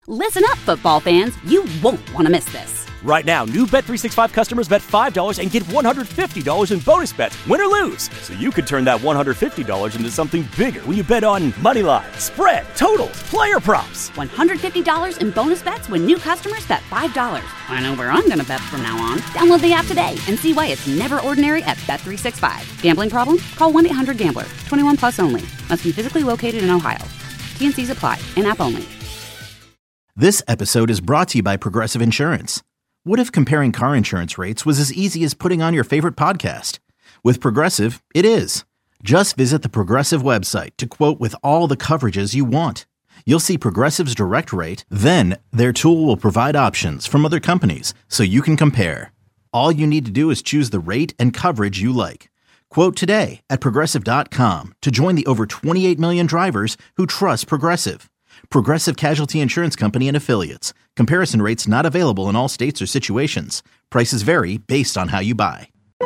Listen up, football fans. You won't want to miss this. Right now, new Bet365 customers bet $5 and get $150 in bonus bets, win or lose. So you could turn that $150 into something bigger when you bet on money line, spread, totals, player props. $150 in bonus bets when new customers bet $5. I know where I'm going to bet from now on. Download the app today and see why it's never ordinary at Bet365. Gambling problem? Call 1-800-GAMBLER. 21 plus only. Must be physically located in Ohio. T&Cs apply. In-app only. This episode is brought to you by Progressive Insurance. What if comparing car insurance rates was as easy as putting on your favorite podcast? With Progressive, it is. Just visit the Progressive website to quote with all the coverages you want. You'll see Progressive's direct rate, then their tool will provide options from other companies so you can compare. All you need to do is choose the rate and coverage you like. Quote today at Progressive.com to join the over 28 million drivers who trust Progressive. Progressive Casualty Insurance Company and Affiliates. Comparison rates not available in all states or situations. Prices vary based on how you buy.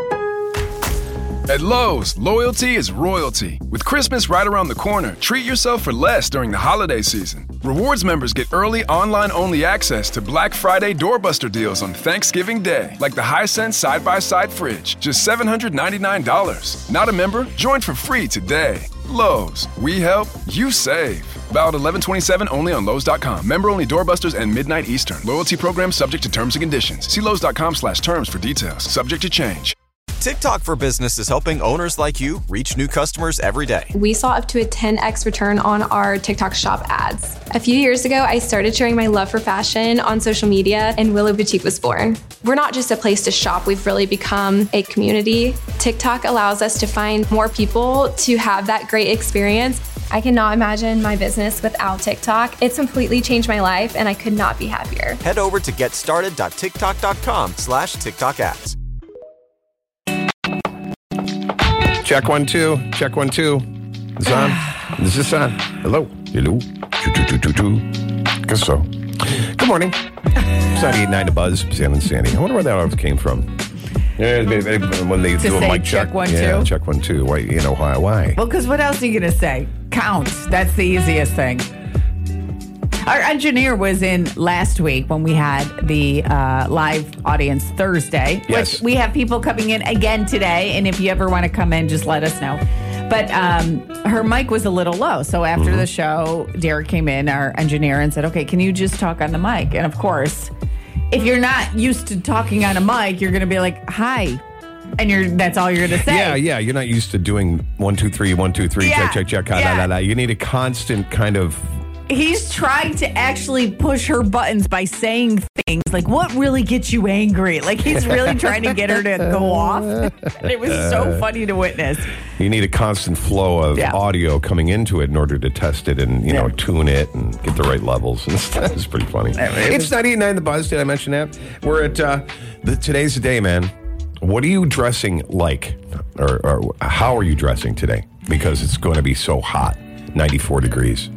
At Lowe's, loyalty is royalty. With Christmas right around the corner, treat yourself for less during the holiday season. Rewards members get early online-only access to Black Friday doorbuster deals on Thanksgiving Day, like the Hisense side-by-side fridge, just $799. Not a member? Join for free today. Lowe's, we help, you save. Valid 11/27 only on Lowe's.com. Member only doorbusters and midnight Eastern. Loyalty program subject to terms and conditions. See Lowe's.com/terms for details. Subject to change. TikTok for Business is helping owners like you reach new customers every day. We saw up to a 10x return on our TikTok shop ads. A few years ago, I started sharing my love for fashion on social media, and Willow Boutique was born. We're not just a place to shop, we've really become a community. TikTok allows us to find more people to have that great experience. I cannot imagine my business without TikTok. It's completely changed my life, and I could not be happier. Head over to getstarted.tiktok.com/TikTok ads. Check 1 2. Check 1 2. Is on? Is this on? Hello. Hello. Guess so. Good morning. It's 98.9 The Buzz. Sam and Sandy. I wonder where that always came from. Yeah, when they do a mic check. 1 2. Yeah, check 1 2. Why? You know why? Well, because what else are you going to say? Count. That's the easiest thing. Our engineer was in last week when we had the live audience Thursday, yes. Which we have people coming in again today. And if you ever want to come in, just let us know. But her mic was a little low. So after the show, Derek came in, our engineer, and said, okay, can you just talk on the mic? And of course, if you're not used to talking on a mic, you're going to be like, hi. And that's all you're going to say. Yeah. You're not used to doing 1 2 3, 1 2 3, Yeah. check. You need a constant kind of. He's trying to actually push her buttons by saying things like, what really gets you angry? Like, he's really trying to get her to go off. And it was so funny to witness. You need a constant flow of audio coming into it in order to test it and, tune it and get the right levels and stuff. It's pretty funny. It's 98.9 The Buzz. Did I mention that? We're at today's the day, man. What are you dressing like? Or how are you dressing today? Because it's going to be so hot. 94 degrees.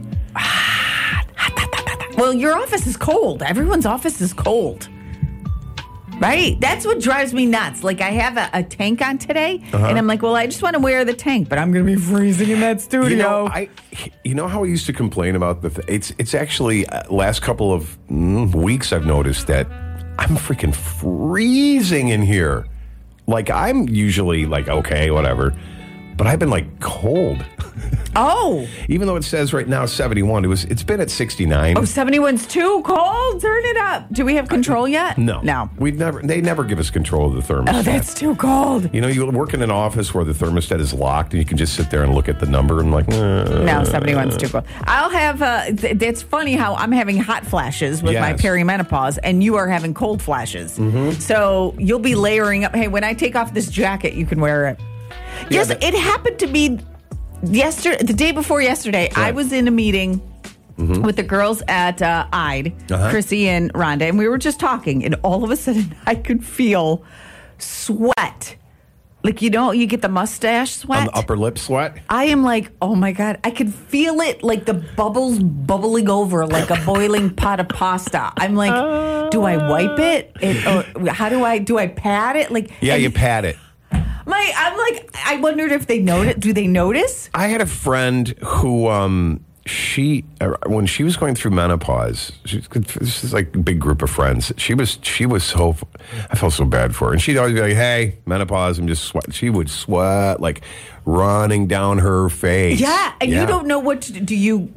Well, your office is cold. Everyone's office is cold. Right? That's what drives me nuts. Like, I have a tank on today, and I'm like, well, I just want to wear the tank, but I'm going to be freezing in that studio. You know how I used to complain about it's actually last couple of weeks I've noticed that I'm freaking freezing in here. Like, I'm usually like, okay, whatever. But I've been like cold. Oh. Even though it says right now 71, it's been at 69. Oh, 71's too cold. Turn it up. Do we have control yet? No. No. They never give us control of the thermostat. Oh, that's too cold. You work in an office where the thermostat is locked and you can just sit there and look at the number and like, no, 71's too cold. I'll have, it's funny how I'm having hot flashes with my perimenopause and you are having cold flashes. So you'll be layering up. Hey, when I take off this jacket, you can wear it. Yes, it happened to me the day before yesterday. Right. I was in a meeting with the girls at IDE, Chrissy and Rhonda, and we were just talking, and all of a sudden I could feel sweat. Like, you get the mustache sweat. On the upper lip sweat? I am like, oh my God, I could feel it, like the bubbles bubbling over like a boiling pot of pasta. I'm like, do I wipe it? How do I pat it? Like, you pat it. I'm like, I wondered if they notice. Do they notice? I had a friend who when she was going through menopause, this is like a big group of friends. She was so, I felt so bad for her. And she'd always be like, hey, menopause, I'm just sweating. She would sweat like running down her face. Yeah, and you don't know what to do.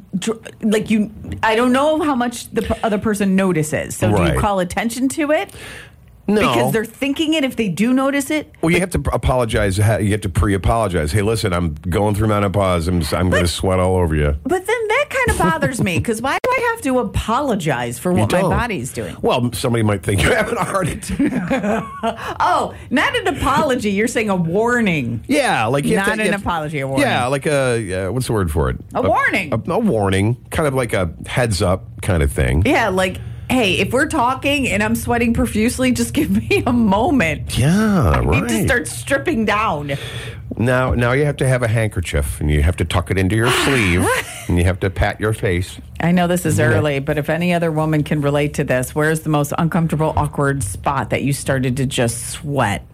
I don't know how much the other person notices. So do you call attention to it? No. Because they're thinking it if they do notice it? Well, you have to apologize. You have to pre-apologize. Hey, listen, I'm going through menopause. I'm going to sweat all over you. But then that kind of bothers me, because why do I have to apologize for what my body's doing? Well, somebody might think you're having a heart attack. Oh, not an apology. You're saying a warning. Yeah, like not an apology, a warning. Yeah, like what's the word for it? A warning. A warning, kind of like a heads up kind of thing. Yeah, like, hey, if we're talking and I'm sweating profusely, just give me a moment. Yeah, I need to start stripping down. Now you have to have a handkerchief, and you have to tuck it into your sleeve, and you have to pat your face. I know this is early, but if any other woman can relate to this, where's the most uncomfortable, awkward spot that you started to just sweat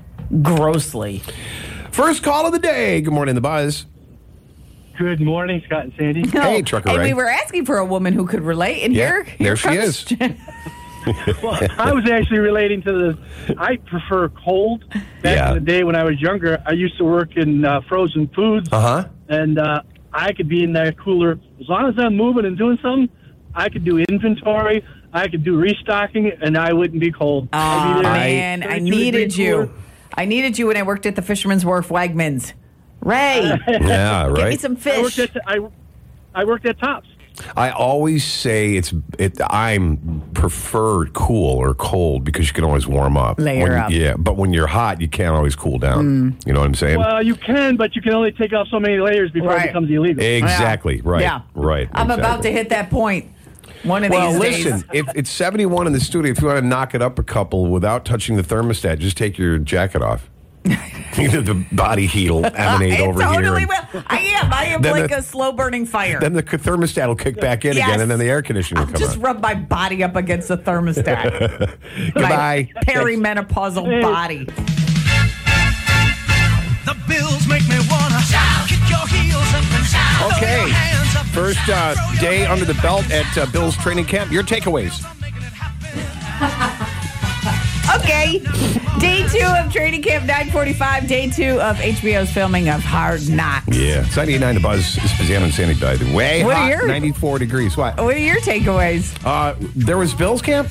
grossly? First call of the day. Good morning, The Buzz. Good morning, Scott and Sandy. Hey, Trucker Ray. And we were asking for a woman who could relate, and here she is. Well, I was actually relating to I prefer cold. Back in the day when I was younger, I used to work in frozen foods. And I could be in that cooler. As long as I'm moving and doing something, I could do inventory. I could do restocking, and I wouldn't be cold. Oh, man, I needed you. I needed you when I worked at the Fisherman's Wharf Wegmans. Ray. Yeah, right. Give me some fish. I worked at Tops. I always say I'm prefer cool or cold because you can always warm up. Layer up. Yeah, but when you're hot, you can't always cool down. You know what I'm saying? Well, you can, but you can only take off so many layers before it becomes illegal. Exactly. Yeah. Right. Yeah. Right. I'm about to hit that point. One of these days. Well, listen, if it's 71 in the studio, if you want to knock it up a couple without touching the thermostat, just take your jacket off. The body heat will emanate over totally here. Will. I am like a slow-burning fire. Then the thermostat will kick back in again, and then the air conditioning will come on. Just rub my body up against the thermostat. Goodbye. My perimenopausal body. The bills make me wanna shout. Kick your heels up and shout. Okay. First day under the belt at Bill's training camp. Your takeaways. Okay. Day 2 of training camp, 9:45. Day 2 of HBO's filming of Hard Knocks. Yeah. It's 99 The Buzz. It's Pizzano and Sandy, by the way. What hot, are your 94 degrees. What are your takeaways? There was Bill's camp?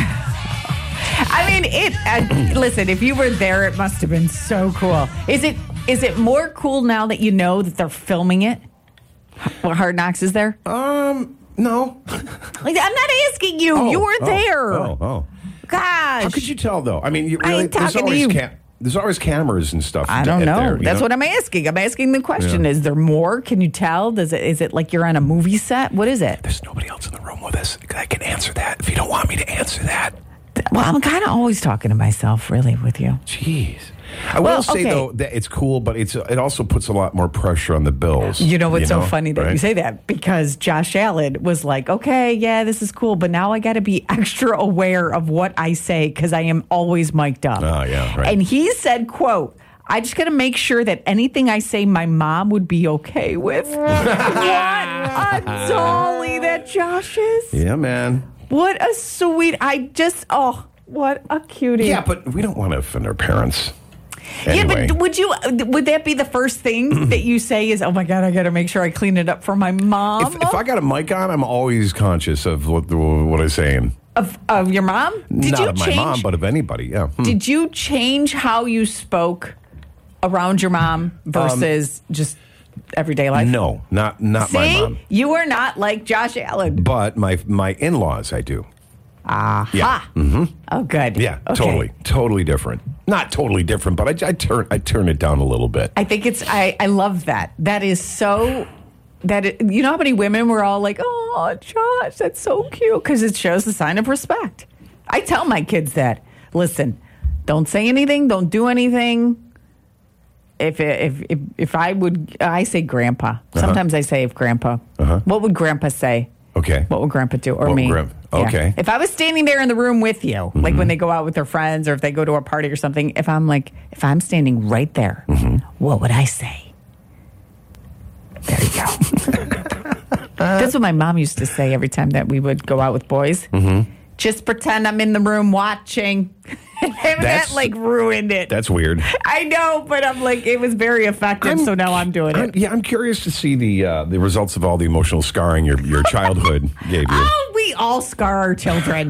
I mean, listen, if you were there, it must have been so cool. Is it more cool now that you know that they're filming it? Hard Knocks is there? No. I'm not asking you. You were there. Oh. Gosh. How could you tell, though? I mean, there's always cameras and stuff. I don't know. That's what I'm asking. I'm asking the question. Yeah. Is there more? Can you tell? Is it like you're on a movie set? What is it? There's nobody else in the room with us. I can answer that if you don't want me to answer that. Well, I'm kind of always talking to myself, really, with you. Jeez. I will say, though, that it's cool, but it also puts a lot more pressure on the Bills. You know what's so funny that you say that? Because Josh Allen was like, okay, yeah, this is cool, but now I got to be extra aware of what I say because I am always mic'd up. Oh, yeah, right. And he said, quote, I just got to make sure that anything I say my mom would be okay with. What a dolly that Josh is. Yeah, man. What a sweet, what a cutie. Yeah, but we don't want to offend our parents. Anyway. Yeah, but would that be the first thing that you say is, oh my God, I got to make sure I clean it up for my mom? If I got a mic on, I'm always conscious of what I'm saying. Of your mom? Not of my mom, but of anybody, yeah. Did you change how you spoke around your mom versus just everyday life? No, not my mom. You are not like Josh Allen. But my in-laws, I do. Aha. Yeah. Mm-hmm. Oh, good. Yeah, okay. Totally different. Not totally different, but I turn it down a little bit. I think I love that. That is so. You know how many women were all like, "Oh, Josh, that's so cute," because it shows the sign of respect. I tell my kids that. Listen, don't say anything. Don't do anything. If I say Grandpa. Sometimes I say if Grandpa. What would Grandpa say? Okay. What would Grandpa do? Or me? Okay. Yeah. If I was standing there in the room with you, like when they go out with their friends or if they go to a party or something, if I'm standing right there, what would I say? There you go. That's what my mom used to say every time that we would go out with boys. Mm-hmm. Just pretend I'm in the room watching. That ruined it. That's weird. I know, but I'm like, it was very effective, so now I'm doing it. I'm curious to see the results of all the emotional scarring your childhood gave you. Oh, we all scar our children.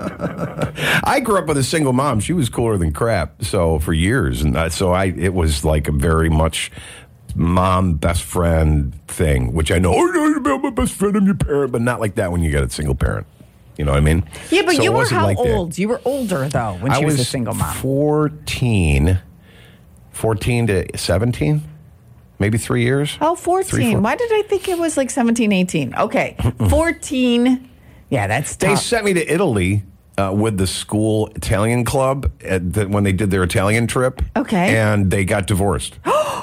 I grew up with a single mom. She was cooler than crap. So for years, and it was like a very much mom best friend thing, which I know. Oh, I'm my best friend. I'm your parent, but not like that when you get a single parent. You know what I mean? Yeah, but you were how old? You were older, though, when she was a single mom. 14 to 17, maybe 3 years. Oh, 14. Why did I think it was like 17, 18? Okay, 14. Yeah, that's tough. They sent me to Italy with the school Italian club when they did their Italian trip. Okay. And they got divorced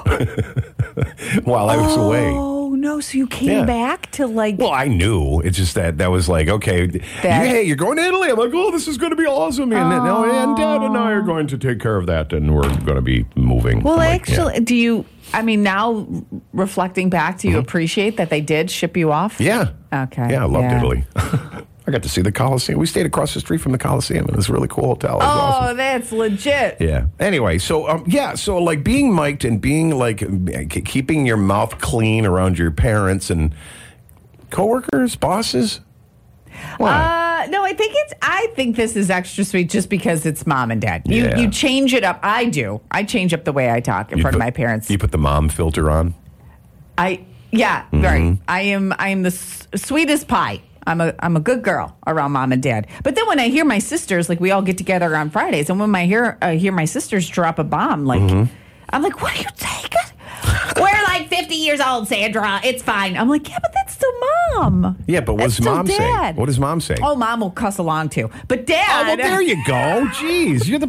while I was away. Oh, no. So you came back to like... Well, I knew. It's just that was like, okay, hey, you're going to Italy. I'm like, oh, this is going to be awesome. And Dad and I are going to take care of that, and we're going to be moving. Well, do you... I mean, now reflecting back, do you appreciate that they did ship you off? Yeah. Okay. Yeah, I loved Italy. I got to see the Coliseum. We stayed across the street from the Coliseum, and it was a really cool hotel. It was awesome. That's legit. Yeah. Anyway, so like being mic'd and being like keeping your mouth clean around your parents and coworkers, bosses. Why? No, I think this is extra sweet just because it's mom and dad. You change it up. I do. I change up the way I talk in front of my parents. You put the mom filter on? Right. I am the sweetest pie. I'm a good girl around mom and dad. But then when I hear my sisters, like we all get together on Fridays, and when I hear my sisters drop a bomb, like I'm like, what are you taking? We're like 50 years old, Sandra. It's fine. I'm like, yeah, but that's still mom. Yeah, but what does mom say? What does mom say? Oh, mom will cuss along too. But dad. Oh, well, there you go. Jeez, you're the.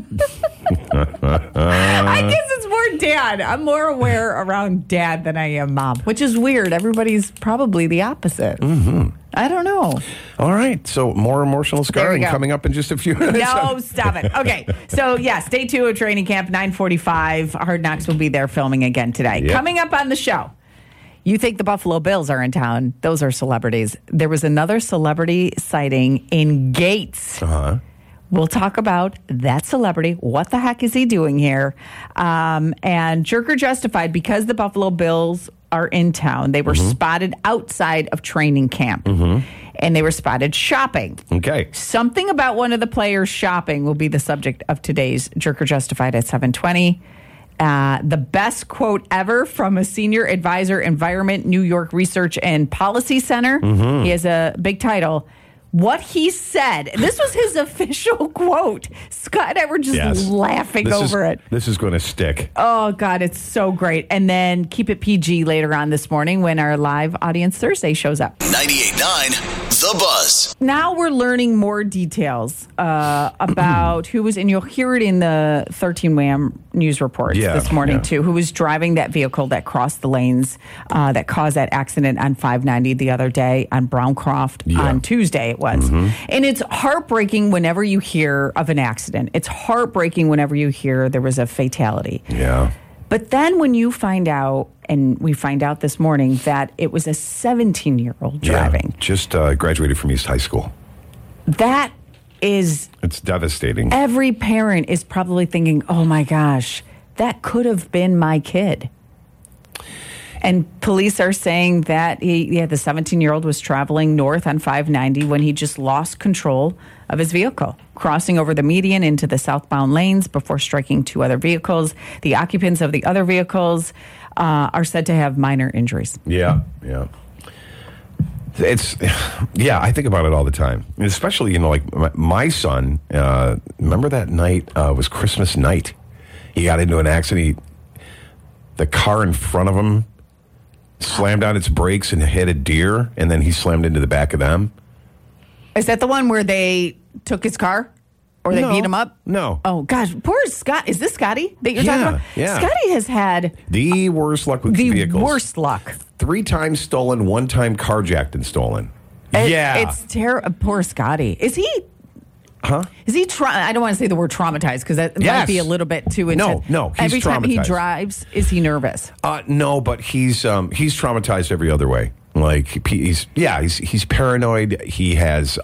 I guess it's more dad. I'm more aware around dad than I am mom, which is weird. Everybody's probably the opposite. Mm-hmm. I don't know. All right. So more emotional scarring coming up in just a few minutes. No, stop it. Okay. So, day 2 of training camp, 9:45. Hard Knocks will be there filming again today. Yep. Coming up on the show, you think the Buffalo Bills are in town. Those are celebrities. There was another celebrity sighting in Gates. Uh-huh. We'll talk about that celebrity. What the heck is he doing here? And Jerk or Justified, because the Buffalo Bills are in town. They were spotted outside of training camp, and they were spotted shopping. Okay. Something about one of the players shopping will be the subject of today's Jerk or Justified at 7:20. The best quote ever from a senior advisor, Environment New York Research and Policy Center. He has a big title. What he said, this was his official quote. Scott and I were just laughing over it. This is going to stick. Oh, God, it's so great. And then keep it PG later on this morning when our live Audience Thursday shows up. 98.9 The Buzz. Now we're learning more details about who was, and you'll hear it in the 13 Wham news reports this morning, too, who was driving that vehicle that crossed the lanes that caused that accident on 590 the other day on Browncroft on Tuesday. It was. And it's heartbreaking whenever you hear of an accident. It's heartbreaking whenever you hear there was a fatality. Yeah. But then when you find out, and we find out this morning, that it was a 17-year-old driving. Yeah, just graduated from East High School. That is... It's devastating. Every parent is probably thinking, oh my gosh, that could have been my kid. And police are saying that the 17-year-old was traveling north on 590 when he just lost control of his vehicle, crossing over the median into the southbound lanes before striking 2 other vehicles. The occupants of the other vehicles are said to have minor injuries. Yeah. It's, I think about it all the time. Especially, like my son, remember that night, was Christmas night. He got into an accident. The car in front of him slammed on its brakes and hit a deer, and then he slammed into the back of them. Is that the one where they took his car? Or they beat him up? No. Oh, gosh. Poor Scott. Is this Scotty that you're talking about? Yeah. Scotty has had... the worst luck with vehicles. The worst luck. 3 times stolen, 1 time carjacked and stolen. It's terrible. Poor Scotty. Is he... Huh? Is he? I don't want to say the word traumatized because that might be a little bit too intense. No. He's every time he drives, is he nervous? No, but he's traumatized every other way. like he's paranoid. He has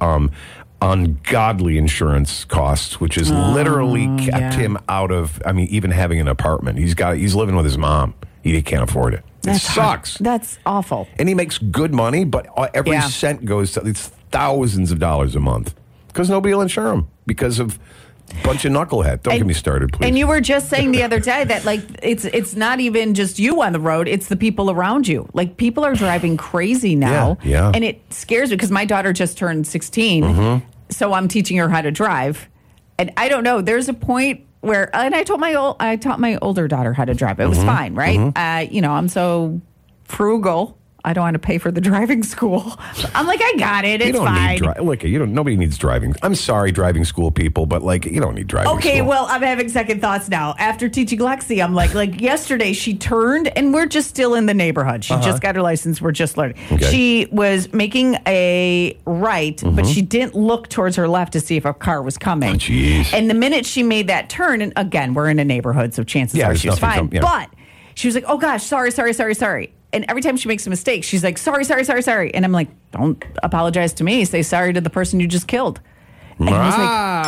ungodly insurance costs, which has literally kept him out of, even having an apartment. He's living with his mom. He can't afford it. It sucks. That's awful. And he makes good money, but every cent goes to, it's thousands of dollars a month because nobody will insure him because of a bunch of knucklehead. Don't get me started, please. And you were just saying the other day that it's not even just you on the road, it's the people around you. Like, people are driving crazy now. Yeah. And it scares me because my daughter just turned 16, so I'm teaching her how to drive. And I don't know, there's a point where, and I taught my older daughter how to drive. It was fine, right? I'm so frugal. I don't want to pay for the driving school. I'm like, I got it. It's fine. Nobody needs driving. I'm sorry, driving school people, but you don't need driving school. Okay, well, I'm having second thoughts now. After teaching Lexi, I'm like yesterday she turned, and we're just still in the neighborhood. She just got her license. We're just learning. Okay. She was making a right, but she didn't look towards her left to see if a car was coming. Oh, jeez. And the minute she made that turn, and again, we're in a neighborhood, so chances are she was fine. But she was like, oh gosh, sorry. And every time she makes a mistake, she's like, sorry. And I'm like, don't apologize to me. Say sorry to the person you just killed. And he was like,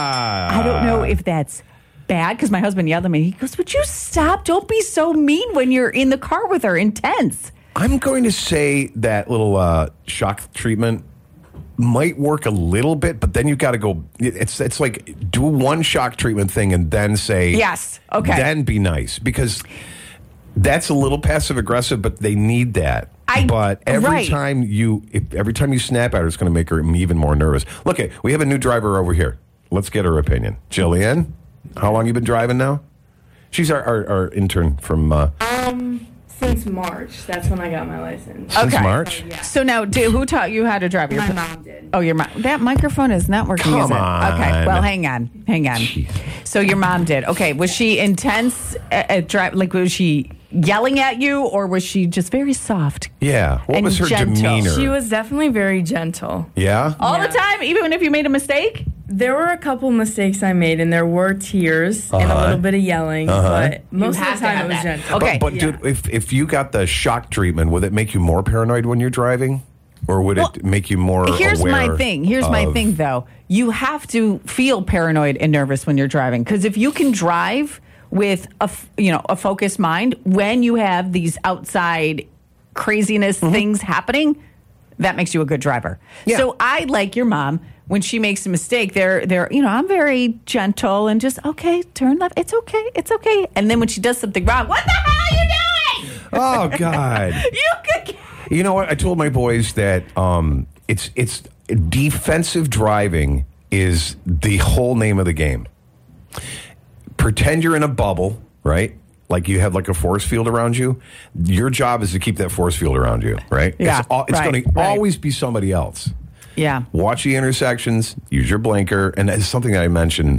I don't know if that's bad, because my husband yelled at me. He goes, would you stop? Don't be so mean when you're in the car with her. Intense. I'm going to say that little shock treatment might work a little bit, but then you've got to go. It's like, do one shock treatment thing and then say, yes, okay. Then be nice, because that's a little passive aggressive, but they need that. But every time you snap at her, it's going to make her even more nervous. Look, we have a new driver over here. Let's get her opinion. Jillian, how long you been driving now? She's our intern from. Since March. That's when I got my license. Since March? So, yeah. So now, who taught you how to drive? My mom did. Oh, your mom. That microphone is not working, is it? Okay, well, hang on. Jeez. So your mom did. Okay, was she intense at drive? Like, was she yelling at you, or was she just very soft? Yeah. What was her demeanor? She was definitely very gentle. Yeah? All the time, even if you made a mistake? There were a couple mistakes I made, and there were tears and a little bit of yelling, but most of the time it was gentle. Okay. But dude, if you got the shock treatment, would it make you more paranoid when you're driving? Or would it make you more aware? Here's my thing, though. You have to feel paranoid and nervous when you're driving, because if you can drive with a focused mind when you have these outside craziness things happening, that makes you a good driver. Yeah. So I, like your mom, when she makes a mistake, I'm very gentle and just, okay, turn left. It's okay. And then when she does something wrong, what the hell are you doing? Oh, God. You know what? I told my boys that it's defensive driving is the whole name of the game. Pretend you're in a bubble, right? Like you have like a force field around you. Your job is to keep that force field around you, right? Yeah, it's going to always be somebody else. Yeah. Watch the intersections, use your blinker, and it's something that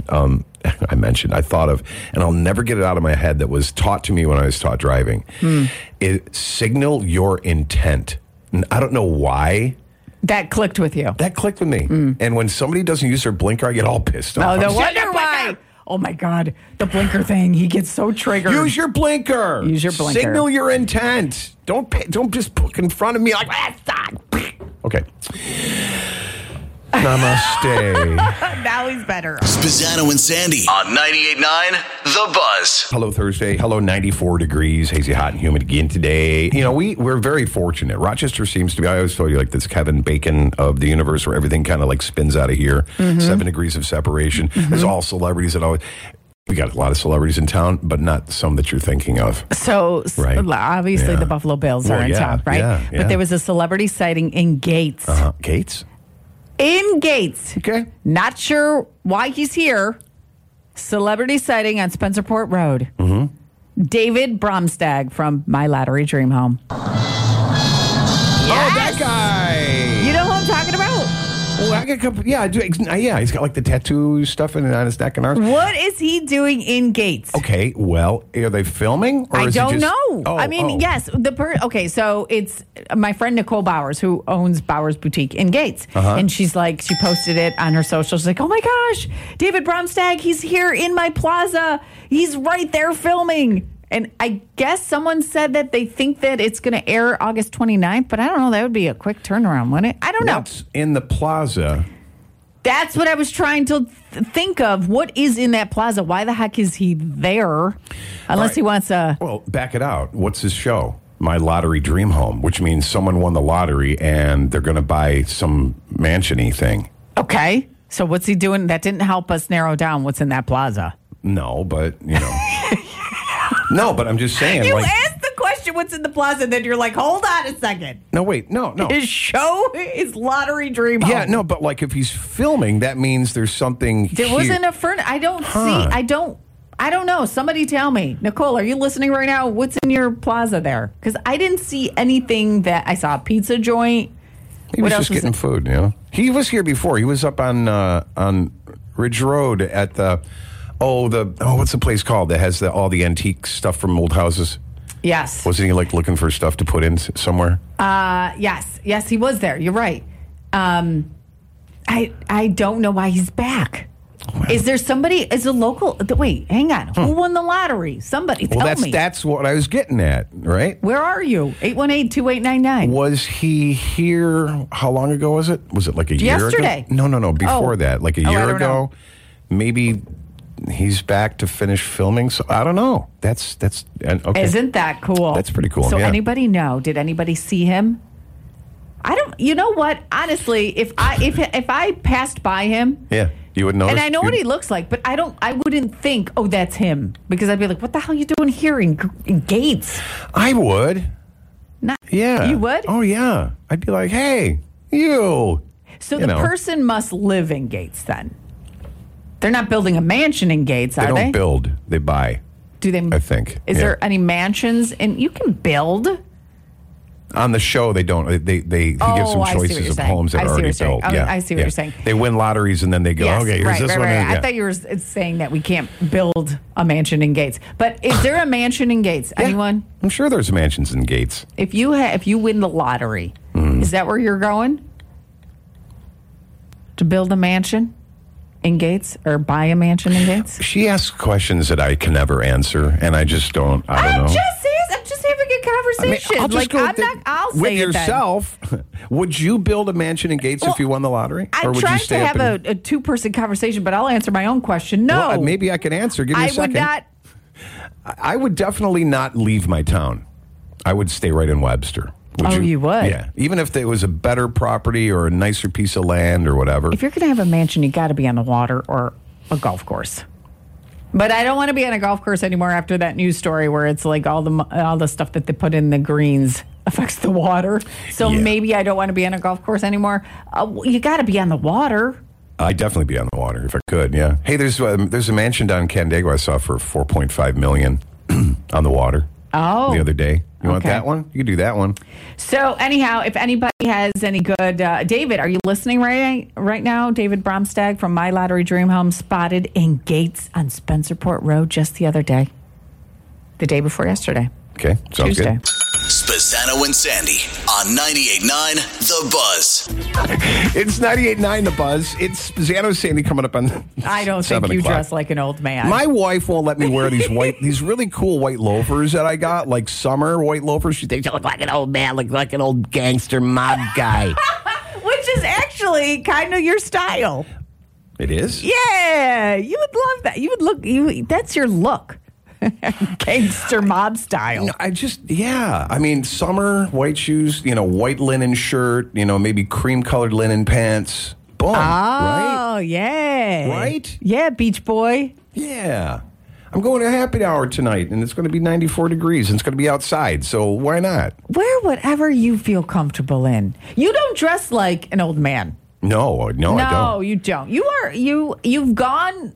I thought of, and I'll never get it out of my head, that was taught to me when I was taught driving. Signal your intent. And I don't know why. That clicked with you. That clicked with me. And when somebody doesn't use their blinker, I get all pissed off. Oh, no wonder why. Oh, my God. The blinker thing. He gets so triggered. Use your blinker. Use your blinker. Signal your intent. Don't just look in front of me like, okay. Namaste. Now he's better. Spezzano and Sandy on 98.9 The Buzz. Hello, Thursday. Hello, 94 degrees. Hazy, hot, and humid again today. You know, we're very fortunate. Rochester seems to be, I always feel like this Kevin Bacon of the universe where everything kind of like spins out of here. 7 degrees of separation. There's all celebrities that always... We got a lot of celebrities in town, but not some that you're thinking of. So, right. Obviously, the Buffalo Bills are in town, right? Yeah. But there was a celebrity sighting in Gates. Gates? In Gates. Okay. Not sure why he's here. Celebrity sighting on Spencerport Road. David Bromstag from My Lottery Dream Home. Yes. Oh, that guy. You know who I'm talking about? Well, I got a couple. Yeah, I do. Yeah, he's got like the tattoo stuff on his neck and arms. What is he doing in Gates? Okay, well, are they filming? Or I don't know. Oh, I mean, yes. Okay, so it's my friend Nicole Bowers, who owns Bowers Boutique in Gates. And she's like, she posted it on her social. She's like, oh my gosh, David Bromstag, he's here in my plaza. He's right there filming. And I guess someone said that they think that it's going to air August 29th, but I don't know. That would be a quick turnaround, wouldn't it? I don't know. What's in the plaza? That's what I was trying to think of. What is in that plaza? Why the heck is he there? Unless he wants a... Well, back it out. What's his show? My Lottery Dream Home, which means someone won the lottery and they're going to buy some mansion-y thing. Okay. So what's he doing? That didn't help us narrow down what's in that plaza. No, but, No, but I'm just saying. You asked the question, what's in the plaza, and then you're like, hold on a second. No, wait, no. His show is Lottery Dream Home. Yeah, no, but like if he's filming, that means there's something There wasn't a furnace. I don't see. I don't know. Somebody tell me. Nicole, are you listening right now? What's in your plaza there? Because I didn't see anything that I saw. A pizza joint. He was just getting food, He was here before. He was up on Ridge Road at what's the place called that has all the antique stuff from old houses? Yes. Wasn't he like looking for stuff to put in somewhere? Yes, he was there. You're right. I don't know why he's back. Well, is there somebody? Is a local? Wait, hang on. Who won the lottery? Somebody tell me. That's what I was getting at, right? Where are you? 818-2899. Was he here? How long ago was it? Was it like a year ago? Yesterday. No. Before that, like a year ago. Maybe he's back to finish filming. So I don't know. That's okay. Isn't that cool? That's pretty cool. So anybody know? Did anybody see him? I don't. You know what? Honestly, if I passed by him, you would know. And I know what he looks like, but I wouldn't think, oh, that's him, because I'd be like, what the hell are you doing here in Gates? I would. You would? Oh yeah. I'd be like, hey, you. So the person must live in Gates then. They're not building a mansion in Gates, are they? They don't build. They buy. Do they? I think. Is there any mansions? And you can build. On the show, they don't. They he gives them choices of homes that are already built. I see what you're saying. They win lotteries and then they go, okay, here's this one. Right. I thought you were saying that we can't build a mansion in Gates. But is there a mansion in Gates? Anyone? I'm sure there's mansions in Gates. If you win the lottery, is that where you're going? To build a mansion in Gates or buy a mansion in Gates? She asks questions that I can never answer, and I just don't. I don't know. I'm just having a conversation. I'll say with yourself. Would you build a mansion in Gates if you won the lottery? I'm trying to have a two-person conversation, but I'll answer my own question. No. Well, maybe I can answer. Give me a second. Would not. I would definitely not leave my town. I would stay right in Webster. You would? Yeah. Even if it was a better property or a nicer piece of land or whatever. If you're going to have a mansion, you got to be on the water or a golf course. But I don't want to be on a golf course anymore after that news story where it's like all the stuff that they put in the greens affects the water. So maybe I don't want to be on a golf course anymore. You got to be on the water. I'd definitely be on the water if I could. Yeah. Hey, there's a mansion down in Canandaigua I saw for $4.5 million on the water. Oh. The other day. You want that one? You could do that one. So anyhow, if anybody has any good... David, are you listening right now? David Bromstag from My Lottery Dream Home spotted in Gates on Spencerport Road just the other day. The day before yesterday. Okay, sounds Tuesday. good. Spezzano and Sandy on 98.9 The Buzz. It's 98.9 The Buzz. It's Spezzano and Sandy coming up on I don't think you dress like an old man. My wife won't let me wear these really cool white loafers that I got, like summer white loafers. She thinks I look like an old man, like an old gangster mob guy. Which is actually kind of your style. It is? Yeah, you would love that. You would look, that's your look. Gangster mob style. No, I mean, summer, white shoes, white linen shirt, maybe cream colored linen pants. Boom. Right? Oh, yeah. Right? Yeah, beach boy. Yeah. I'm going to happy hour tonight, and it's going to be 94 degrees, and it's going to be outside, so why not? Wear whatever you feel comfortable in. You don't dress like an old man. No, I don't. No, you don't. You've gone.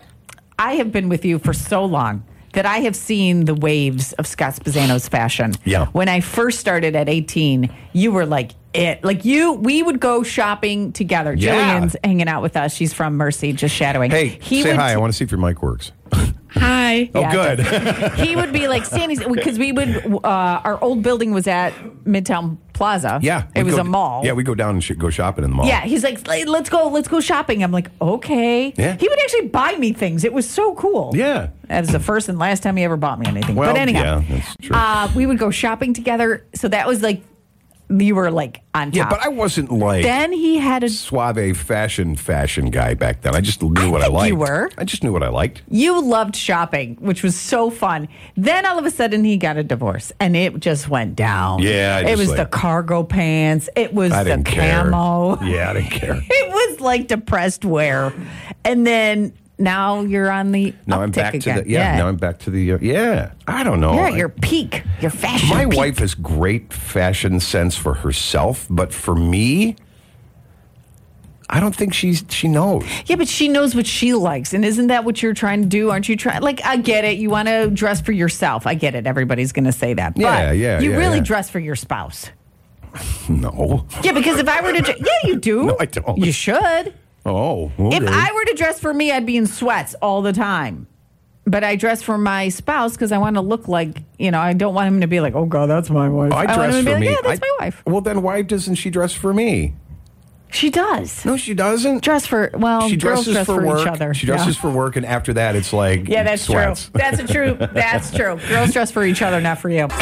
I have been with you for so long that I have seen the waves of Scott Spezzano's fashion. Yeah. When I first started at 18, you were like it. Like we would go shopping together. Yeah. Jillian's hanging out with us. She's from Mercy, just shadowing. Hey, say hi. I want to see if your mic works. Hi. Oh, yeah, good. He would be like, Sandy's, because we would, our old building was at Midtown Plaza. Yeah. It was a mall. Yeah, we go down and go shopping in the mall. Yeah, he's like, let's go shopping. I'm like, okay. Yeah. He would actually buy me things. It was so cool. Yeah. That was the first and last time he ever bought me anything. Well, but anyhow, yeah, that's true. We would go shopping together. So that was like, you were like on top. Yeah, but I wasn't like then he had a suave fashion guy back then. I just knew what I liked. You were. I just knew what I liked. You loved shopping, which was so fun. Then all of a sudden he got a divorce and it just went down. Yeah. It was the cargo pants. It was the camo. Care. Yeah, I didn't care. It was like depressed wear. And then now you're on the now I'm back again. to the now I'm back to the I don't know. You're at your peak, your fashion. My peak. wife has great fashion sense for herself, but for me, I don't think she knows. Yeah, but she knows what she likes, and isn't that what you're trying to do? Aren't you trying? Like, I get it. You want to dress for yourself. I get it. Everybody's going to say that. But you really dress for your spouse. No. Yeah, because if I were to, you do. No, I don't. You should. Oh, okay. If I were to dress for me, I'd be in sweats all the time. But I dress for my spouse because I want to look like, I don't want him to be like, oh, God, that's my wife. I dress for me. Yeah, that's my wife. Well, then why doesn't she dress for me? She does. No, she doesn't. She girls dress for work. each other. She dresses for work, and after that, it's like that's sweats. true. That's true. Girls dress for each other, not for you.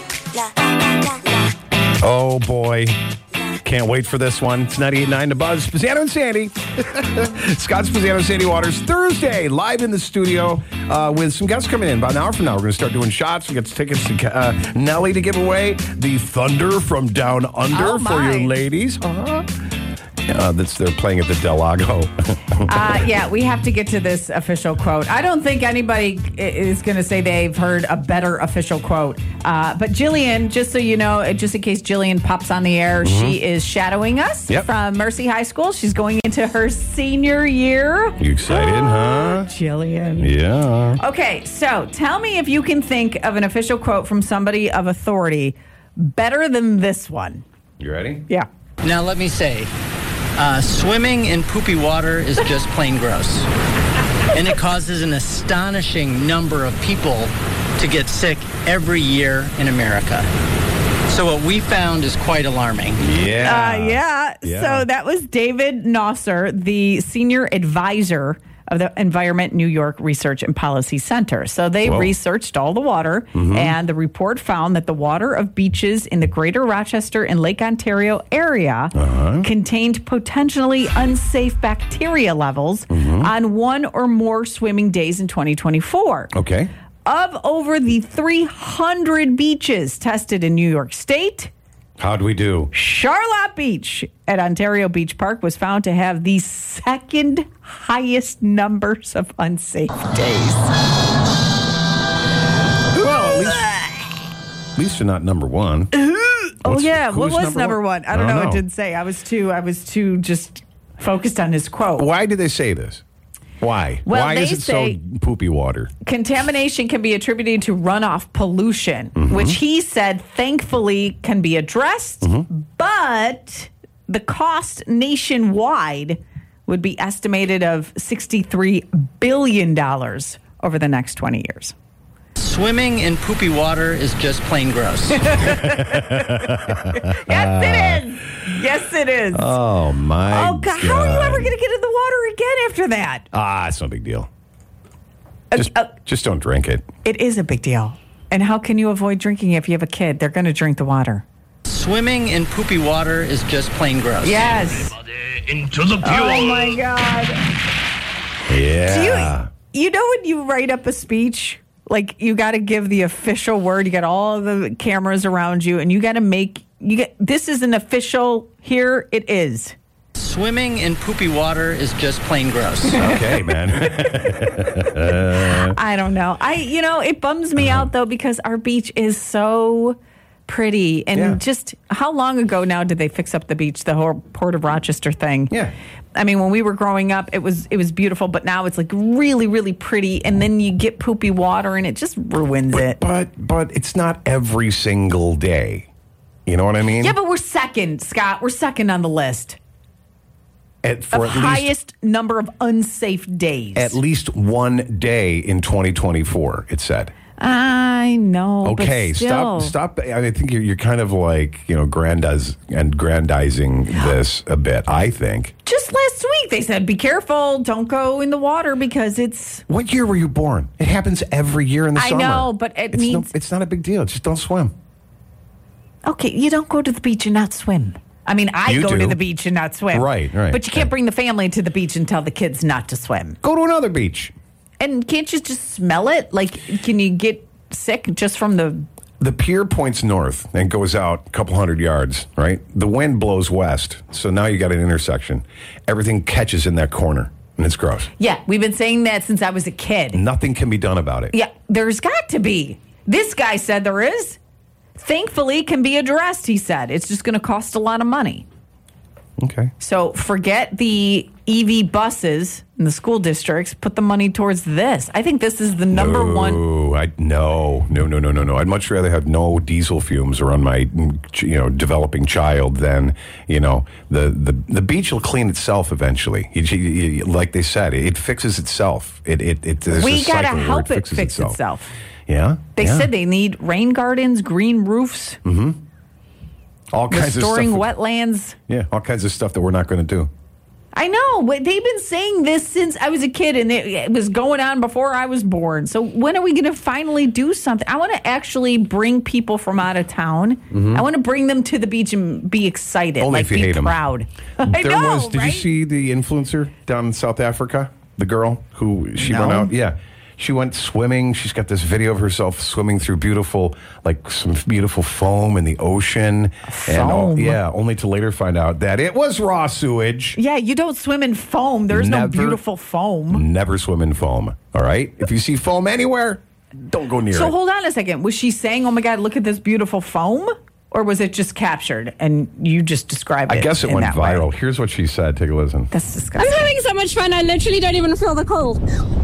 Oh, boy. Can't wait for this one. It's 98.9 The Buzz. Spezzano and Sandy. Scott Spezzano and Sandy Waters. Thursday, live in the studio with some guests coming in. About an hour from now, we're going to start doing shots. We got tickets to Nelly to give away. The Thunder from Down Under for your ladies. They're playing at the Del Lago. We have to get to this official quote. I don't think anybody is going to say they've heard a better official quote. But Jillian, just so you know, just in case Jillian pops on the air, she is shadowing us from Mercy High School. She's going into her senior year. You excited, huh? Jillian. Yeah. Okay, so tell me if you can think of an official quote from somebody of authority better than this one. You ready? Yeah. Now, let me say, swimming in poopy water is just plain gross. And it causes an astonishing number of people to get sick every year in America. So what we found is quite alarming. Yeah. So that was David Nosser, the senior advisor of the Environment New York Research and Policy Center. So they researched all the water, and the report found that the water of beaches in the greater Rochester and Lake Ontario area contained potentially unsafe bacteria levels on one or more swimming days in 2024. Okay. Of over the 300 beaches tested in New York State, how'd we do? Charlotte Beach at Ontario Beach Park was found to have the second highest numbers of unsafe days. Well, at least they're not number one. What was number one? I don't know. It didn't say. I was too just focused on his quote. Why did they say this? Why? Well, why is it so poopy water? Contamination can be attributed to runoff pollution, which he said thankfully can be addressed, but the cost nationwide would be estimated of $63 billion over the next 20 years. Swimming in poopy water is just plain gross. Yes, it is. Oh, my God. Oh, God. How are you ever going to get in the water again after that? It's no big deal. Just don't drink it. It is a big deal. And how can you avoid drinking if you have a kid? They're going to drink the water. Swimming in poopy water is just plain gross. Yes. Into the pool. Oh, my God. Yeah. You know when you write up a speech, like you got to give the official word, you got all the cameras around you, and you got to this is an official, here it is. Swimming in poopy water is just plain gross. Okay, man. I don't know. It bums me out though because our beach is so pretty, and just how long ago now did they fix up the beach, the whole Port of Rochester thing? Yeah. I mean, when we were growing up, it was beautiful, but now it's like really, really pretty, and then you get poopy water, and it just ruins it. But it's not every single day. You know what I mean? Yeah, but we're second, Scott. We're second on the list. For highest number of unsafe days. At least one day in 2024, it said. I know. Okay, but still. stop. I think you're kind of like, grandizing this a bit, I think. Just last week they said, be careful, don't go in the water because it's... What year were you born? It happens every year in the summer. I know, but it's not a big deal. Just don't swim. Okay, you don't go to the beach and not swim. I mean, I go to the beach and not swim. Right. But you can't bring the family to the beach and tell the kids not to swim. Go to another beach. And can't you just smell it? Like, can you get sick just from the... The pier points north and goes out a couple hundred yards, right? The wind blows west, so now you got an intersection. Everything catches in that corner, and it's gross. Yeah, we've been saying that since I was a kid. Nothing can be done about it. Yeah, there's got to be. This guy said there is. Thankfully, can be addressed, he said. It's just going to cost a lot of money. Okay. So forget the EV buses in the school districts. Put the money towards this. I think this is the number one. No. I'd much rather have no diesel fumes around my, developing child than, the beach will clean itself eventually. Like they said, it fixes itself. We got to help it fix itself. Yeah. They said they need rain gardens, green roofs. Mm-hmm. All kinds restoring of stuff. wetlands. Yeah, all kinds of stuff that we're not going to do. I know. They've been saying this since I was a kid, and it was going on before I was born. So when are we going to finally do something? I want to actually bring people from out of town. Mm-hmm. I want to bring them to the beach and be excited. Only if you hate them. Proud. Did you see the influencer down in South Africa? The girl who went out? Yeah. She went swimming. She's got this video of herself swimming through some beautiful foam in the ocean. Foam? Only to later find out that it was raw sewage. Yeah, you don't swim in foam. There's no beautiful foam. Never swim in foam, all right? If you see foam anywhere, don't go near it. So hold on a second. Was she saying, oh my God, look at this beautiful foam? Or was it just captured and you just described it? I guess it went viral. Here's what she said. Take a listen. That's disgusting. I'm having so much fun. I literally don't even feel the cold.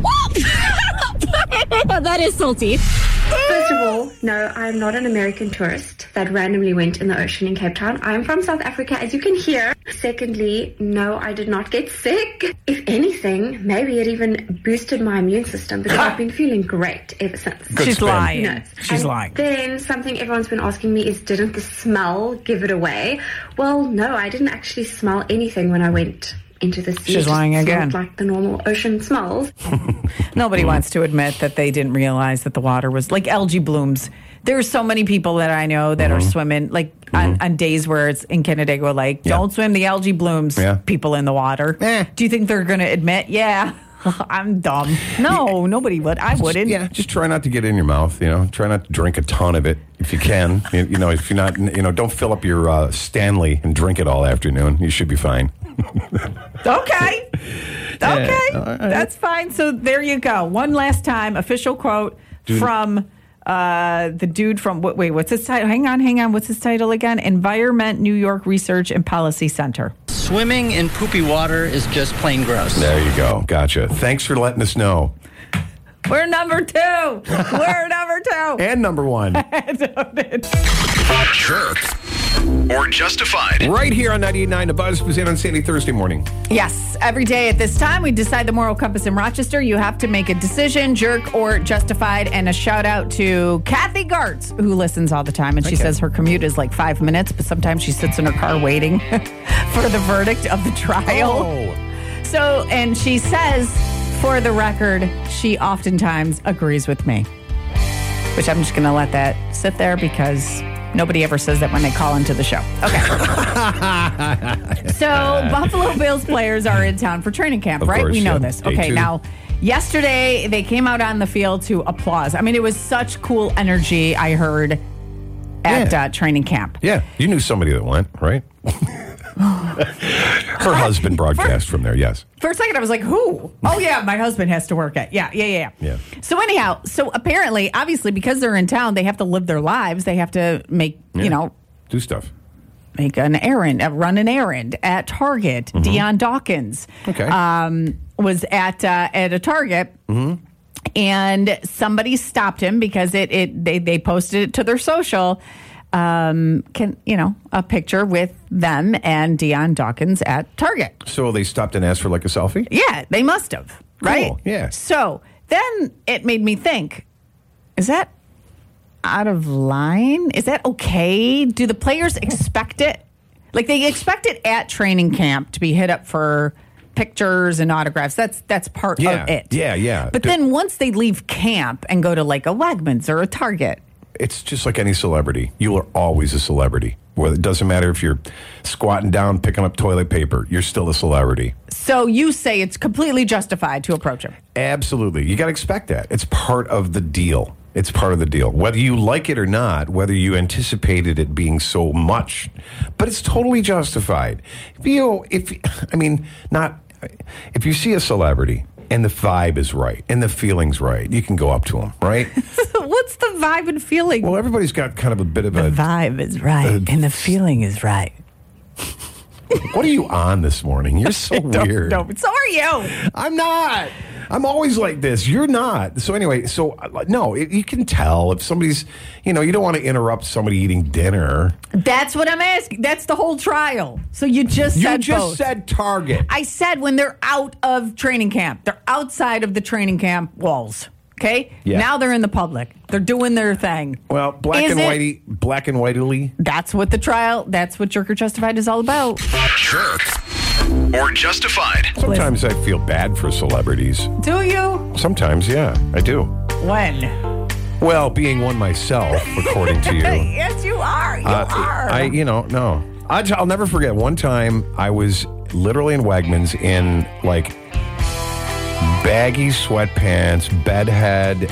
That is salty. First of all, no, I'm not an American tourist that randomly went in the ocean in Cape Town. I'm from South Africa, as you can hear. Secondly, no, I did not get sick. If anything, maybe it even boosted my immune system because I've been feeling great ever since. She's lying. She's lying. Then something everyone's been asking me is, didn't the smell give it away? Well, no, I didn't actually smell anything when I went into the sea. She's lying again. Like the normal ocean smells. Nobody wants to admit that they didn't realize that the water was like algae blooms. There's so many people that I know that are swimming on days where it's in Canandaigua Lake. Don't swim the algae blooms. People in the water. Do you think they're going to admit? Yeah. I'm dumb. No, nobody would. I wouldn't. Yeah, just try not to get it in your mouth. Try not to drink a ton of it if you can. If you're not, don't fill up your Stanley and drink it all afternoon. You should be fine. Okay. That's fine. So there you go. One last time, official quote from the dude from, what's his title? Hang on. What's his title again? Environment New York Research and Policy Center. Swimming in poopy water is just plain gross. There you go. Gotcha. Thanks for letting us know. We're number 2. We're number 2. And number 1. Jerk or Justified. Right here on 98.9 The Buzz, presented on Sandy Thursday morning. Yes, every day at this time, we decide the moral compass in Rochester. You have to make a decision, jerk or justified. And a shout out to Kathy Gartz, who listens all the time. And she says her commute is like 5 minutes, but sometimes she sits in her car waiting for the verdict of the trial. So, and she says, for the record, she oftentimes agrees with me. Which I'm just going to let that sit there because nobody ever says that when they call into the show. Okay. So Buffalo Bills players are in town for training camp, right? We know this. Okay, now, yesterday they came out on the field to applause. I mean, it was such cool energy, I heard, at training camp. Yeah, you knew somebody that went, right? Her husband broadcast from there, yes. For a second, I was like, who? Oh, yeah, my husband has to work at. Yeah. So anyhow, apparently, obviously, because they're in town, they have to live their lives. They have to make, do stuff. Make an errand, run an errand at Target. Mm-hmm. Dion Dawkins was at a Target. Mm-hmm. And somebody stopped him because they posted it to their social. A picture with them and Dion Dawkins at Target. So they stopped and asked for like a selfie? Yeah, they must have, right? Cool, yeah. So then it made me think, Is that out of line? Is that okay? Do the players expect it? Like, they expect it at training camp to be hit up for pictures and autographs. That's part of it. Yeah. But then once they leave camp and go to like a Wegmans or a Target, it's just like any celebrity. You are always a celebrity. Well, it doesn't matter if you're squatting down, picking up toilet paper. You're still a celebrity. So you say it's completely justified to approach him? Absolutely. You got to expect that. It's part of the deal. It's part of the deal. Whether you like it or not, whether you anticipated it being so much, but it's totally justified. If you see a celebrity and the vibe is right and the feeling's right, you can go up to them, right? What's the vibe and feeling? Well, everybody's got kind of a bit of the vibe is right and the feeling is right. What are you on this morning? You're so weird. So are you. I'm not. I'm always like this. You're not. So anyway, you can tell if somebody's, you don't want to interrupt somebody eating dinner. That's what I'm asking. That's the whole trial. So you just said Target. I said when they're out of training camp. They're outside of the training camp walls. Okay? Yeah. Now they're in the public. They're doing their thing. Well, black and whitey. That's what Jerk or Justified is all about. Jerk or Justified. Sometimes I feel bad for celebrities. Do you? Sometimes, yeah, I do. When? Well, being one myself, according to you. Yes, you are. You are. No. I'll never forget one time I was literally in Wegmans in like baggy sweatpants, bedhead,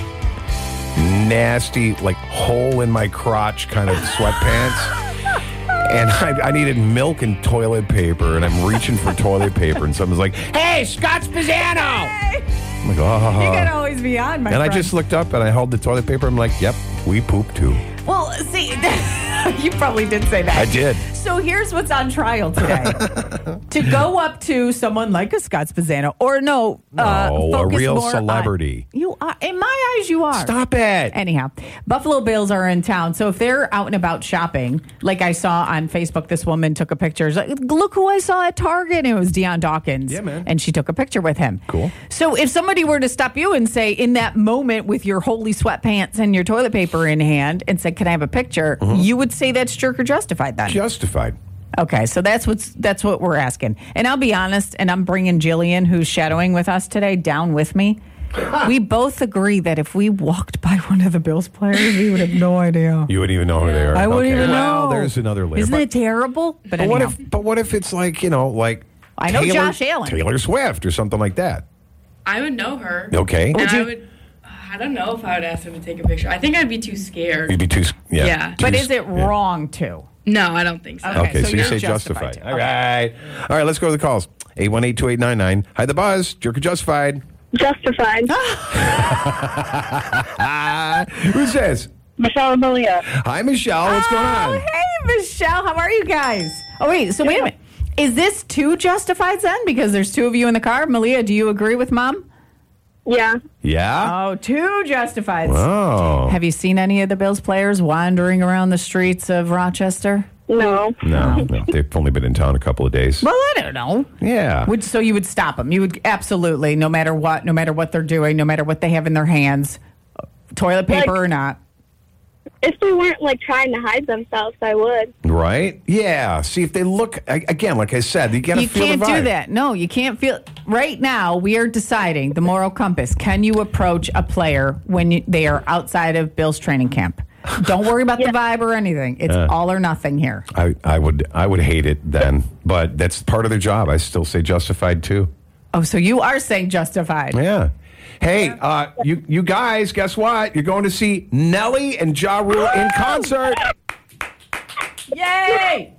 nasty, like hole in my crotch kind of sweatpants. And I needed milk and toilet paper, and I'm reaching for toilet paper, and someone's like, "Hey, Scott Spezzano!" Hey. I'm like, "Oh." You gotta always be on, my friend. And I just looked up, and I held the toilet paper. I'm like, "Yep, we poop too." Well, see, you probably did say that. I did. So here's what's on trial today. To go up to someone like a Scott Spezzano, or a real celebrity. You are, in my eyes, you are. Stop it. Anyhow, Buffalo Bills are in town, so if they're out and about shopping, like I saw on Facebook, this woman took a picture. Like, look who I saw at Target, and it was Deion Dawkins. Yeah, man. And she took a picture with him. Cool. So if somebody were to stop you and say, in that moment with your holy sweatpants and your toilet paper in hand, and said, "Can I have a picture?" You would say that's Jerk or Justified then? Justified. Okay, so that's what we're asking. And I'll be honest, and I'm bringing Jillian, who's shadowing with us today, down with me. We both agree that if we walked by one of the Bills players, we would have no idea. You wouldn't even know who they are. I wouldn't even know. Well, there's another layer. Isn't it terrible? But what if it's like, like I know Josh Allen. Taylor Swift or something like that? I would know her. Okay. And I don't know if I would ask him to take a picture. I think I'd be too scared. You'd be too, yeah. But is it wrong to? No, I don't think so. Okay, so you say justified. All right, let's go to the calls. 818-2899. Hi, The Buzz. Jerk or Justified? Justified. Who's this? Michelle and Malia. Hi, Michelle. What's going on? Hey, Michelle. How are you guys? Oh, wait. So wait a minute. Is this two Justifieds then? Because there's two of you in the car. Malia, do you agree with Mom? Yeah. Yeah? Oh, two Justifieds. Wow. Have you seen any of the Bills players wandering around the streets of Rochester? No. No. They've only been in town a couple of days. Well, I don't know. Yeah. So you would stop them. You would absolutely, no matter what they're doing, no matter what they have in their hands, toilet paper or not. If they weren't trying to hide themselves, I would. Right? Yeah. See, if they look, again, like I said, you got to feel the vibe. You can't do that. No, you can't feel. Right now, we are deciding the moral compass. Can you approach a player when they are outside of Bill's training camp? Don't worry about the vibe or anything. It's all or nothing here. I would hate it then, but that's part of their job. I still say justified too. Oh, so you are saying justified? Yeah. Hey, you guys, guess what? You're going to see Nelly and Ja Rule in concert. Yay!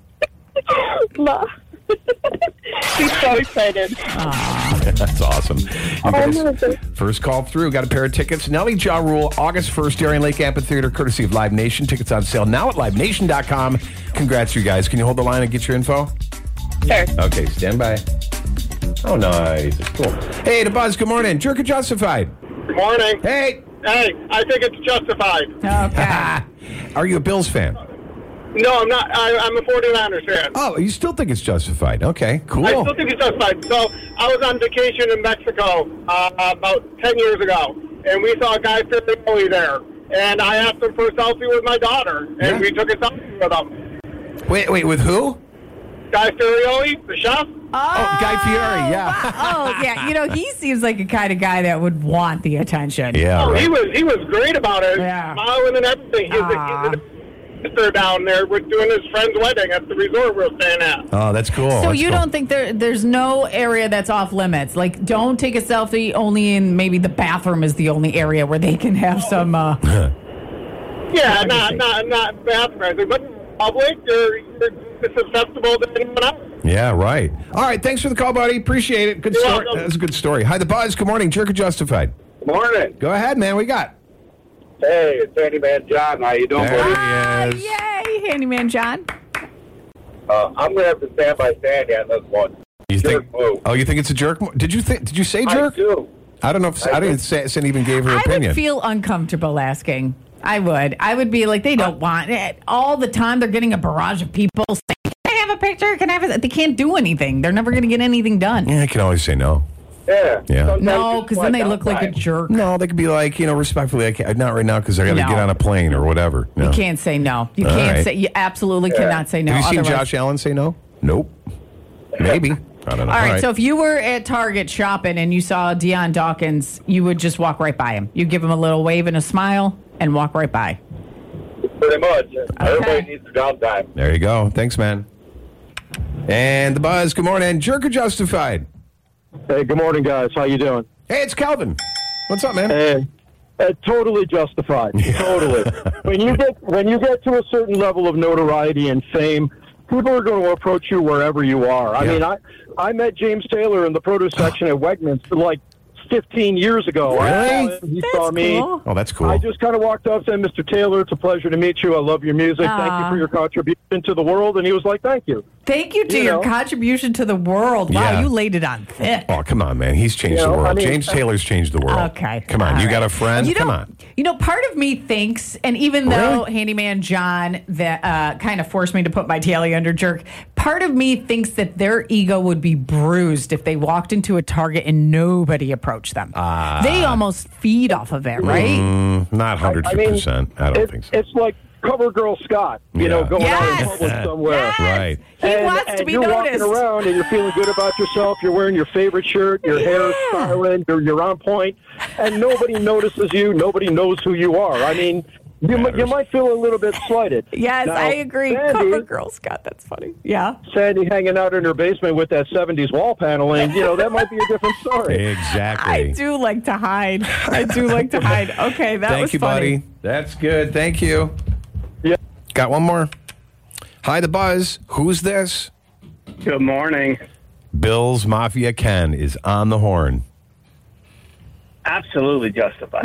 She's so excited. That's awesome. First call through. Got a pair of tickets. Nelly, Ja Rule, August 1st, Darien Lake Amphitheater, courtesy of Live Nation. Tickets on sale now at livenation.com. Congrats, you guys. Can you hold the line and get your info? Sure. Okay, stand by. Oh, nice. Cool. Hey, The Buzz, good morning. Jerk or Justified? Good morning. Hey, I think it's justified. Okay. Are you a Bills fan? No, I'm not. I'm a 49ers fan. Oh, you still think it's justified? Okay, cool. I still think it's justified. So I was on vacation in Mexico about 10 years ago, and we saw Guy Fieri there. and I asked him for a selfie with my daughter, and we took a selfie with him. Wait, with who? Guy Fieri, the chef. Oh, Guy Fieri, yeah. Oh, yeah. You know, he seems like a kind of guy that would want the attention. Yeah, right. He was great about it, yeah. smiling and everything. He's a sister down there. We're doing his friend's wedding at the resort we're staying at. Oh, that's cool. So that's you cool. don't think there's no area that's off limits? Like, don't take a selfie only in maybe the bathroom is the only area where they can have some. Yeah, not bathroom, but public. It's acceptable to anyone else. Yeah, right. All right, thanks for the call, buddy. Appreciate it. Good story. That's a good story. Hi, The Buzz. Good morning. Jerk or Justified? Good morning. Go ahead, man. What you got? Hey, it's Handyman John. How you doing, buddy? Yay, Handyman John. I'm going to have to stand by Sandy on this one. You think? Oh, you think it's a jerk? Did you say jerk? I do. I don't know if I didn't say Cindy even gave her opinion. I would feel uncomfortable asking. I would be like, they don't want it all the time. They're getting a barrage of people saying, "Can I have a picture? Can I have it?" They can't do anything. They're never going to get anything done. Yeah, I can always say no. Yeah. No, because then they look like a jerk. No, they could be like, respectfully, I can't, not right now because I got to get on a plane or whatever. No. You can't say no. You can't say. You absolutely cannot say no. Have you seen Josh Allen say no? Nope. Maybe. I don't know. All right, so if you were at Target shopping and you saw Deion Dawkins, you would just walk right by him. You give him a little wave and a smile and walk right by. Pretty much. Everybody needs their downtime. There you go. Thanks, man. And The Buzz, good morning. Jerk or Justified? Hey, good morning, guys. How you doing? Hey, it's Calvin. What's up, man? Hey, totally Justified. Totally. When you get to a certain level of notoriety and fame, people are going to approach you wherever you are. I mean, I met James Taylor in the produce section at Wegmans like 15 years ago. Really? He saw me. Cool. Oh, that's cool. I just kind of walked up and said, Mr. Taylor, it's a pleasure to meet you. I love your music. Thank you for your contribution to the world. And he was like, thank you. Thank you to your contribution to the world. Wow, you laid it on thick. Oh, come on, man. He's changed the world. I mean, James Taylor's changed the world. Okay. Come on. You got a friend? Come on. Part of me thinks, and even though Handyman John that kind of forced me to put my daily under jerk, part of me thinks that their ego would be bruised if they walked into a Target and nobody approached them. They almost feed off of it, right? Not 100%. I don't think so. It's like CoverGirl Scott, going out in public somewhere. Yes. Right. He wants to be you're noticed. Walking around and you're feeling good about yourself. You're wearing your favorite shirt. Your hair is styling. You're on point. And nobody notices you. Nobody knows who you are. I mean, you might feel a little bit slighted. Yes, now, I agree. CoverGirl Scott, that's funny. Yeah. Sandy hanging out in her basement with that 70s wall paneling, that might be a different story. Exactly. I do like to hide. Okay, that was funny. Thank you, buddy. That's good. Thank you. Yeah. Got one more. Hi, The Buzz. Who's this? Good morning. Bill's Mafia Ken is on the horn. Absolutely Justified.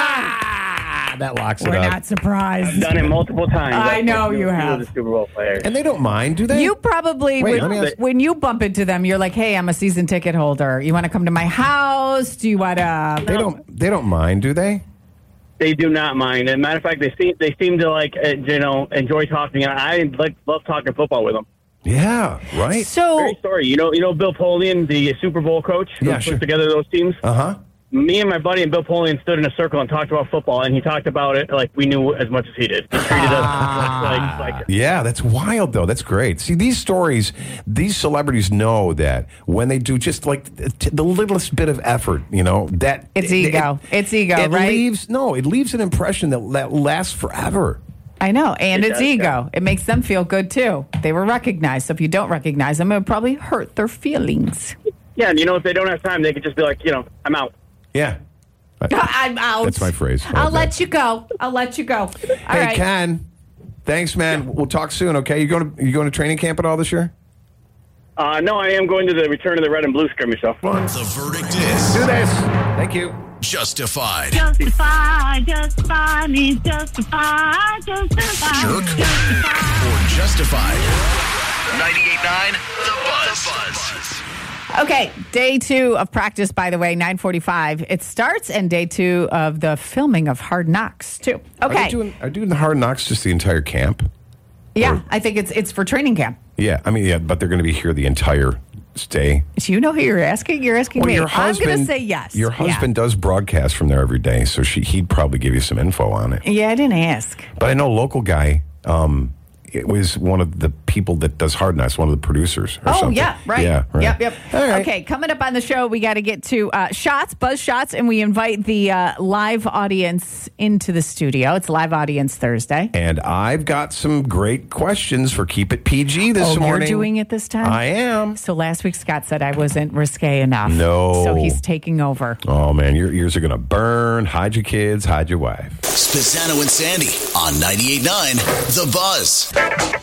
That locks it We're up. not surprised. I've done it multiple times. I know you have. The Super Bowl players. And they don't mind, do they? You probably, when you bump into them, you're like, hey, I'm a season ticket holder. You want to come to my house? Do you want to... They don't mind, do they? They do not mind. As a matter of fact, they seem to enjoy talking. I love talking football with them. Yeah, right. So, great story. You know Bill Polian, the Super Bowl coach who put together those teams? Uh-huh. Me and my buddy and Bill Polian stood in a circle and talked about football, and he talked about it like we knew as much as he did. He treated us like yeah, that's wild, though. That's great. See, these stories, these celebrities know that when they do just like the littlest bit of effort, that... It's ego. It's ego, right? It leaves an impression that lasts forever. I know, and it's ego. It makes them feel good, too. They were recognized. So if you don't recognize them, it would probably hurt their feelings. Yeah, and if they don't have time, they could just be like, I'm out. Yeah. I'm out. That's my phrase. I'll let you go. All hey, right. Ken. Thanks, man. We'll talk soon, okay? You going to training camp at all this year? No, I am going to the return of the red and blue skirmish. So. The verdict is... Do this. Thank you. Justified. Justify needs justify. Jerk or Justified. 98.9 The Buzz. Okay, day 2 of practice, by the way, 9:45. It starts, and day 2 of the filming of Hard Knocks, too. Okay. Are you doing the Hard Knocks just the entire camp? Yeah, I think it's for training camp. Yeah, but they're going to be here the entire stay. Do you know who you're asking? You're asking me. I'm going to say yes. Your husband does broadcast from there every day, so he'd probably give you some info on it. Yeah, I didn't ask. But I know a local guy. It was one of the people that does Hard Knocks, one of the producers or something. Yeah, right. Yeah, right. Yep. Right. Okay, coming up on the show, we got to get to Buzz Shots, and we invite the live audience into the studio. It's Live Audience Thursday. And I've got some great questions for Keep It PG this morning. You're doing it this time? I am. So last week, Scott said I wasn't risque enough. No. So he's taking over. Oh, man, your ears are going to burn. Hide your kids, hide your wife. Spezzano and Sandy on 98.9 The Buzz.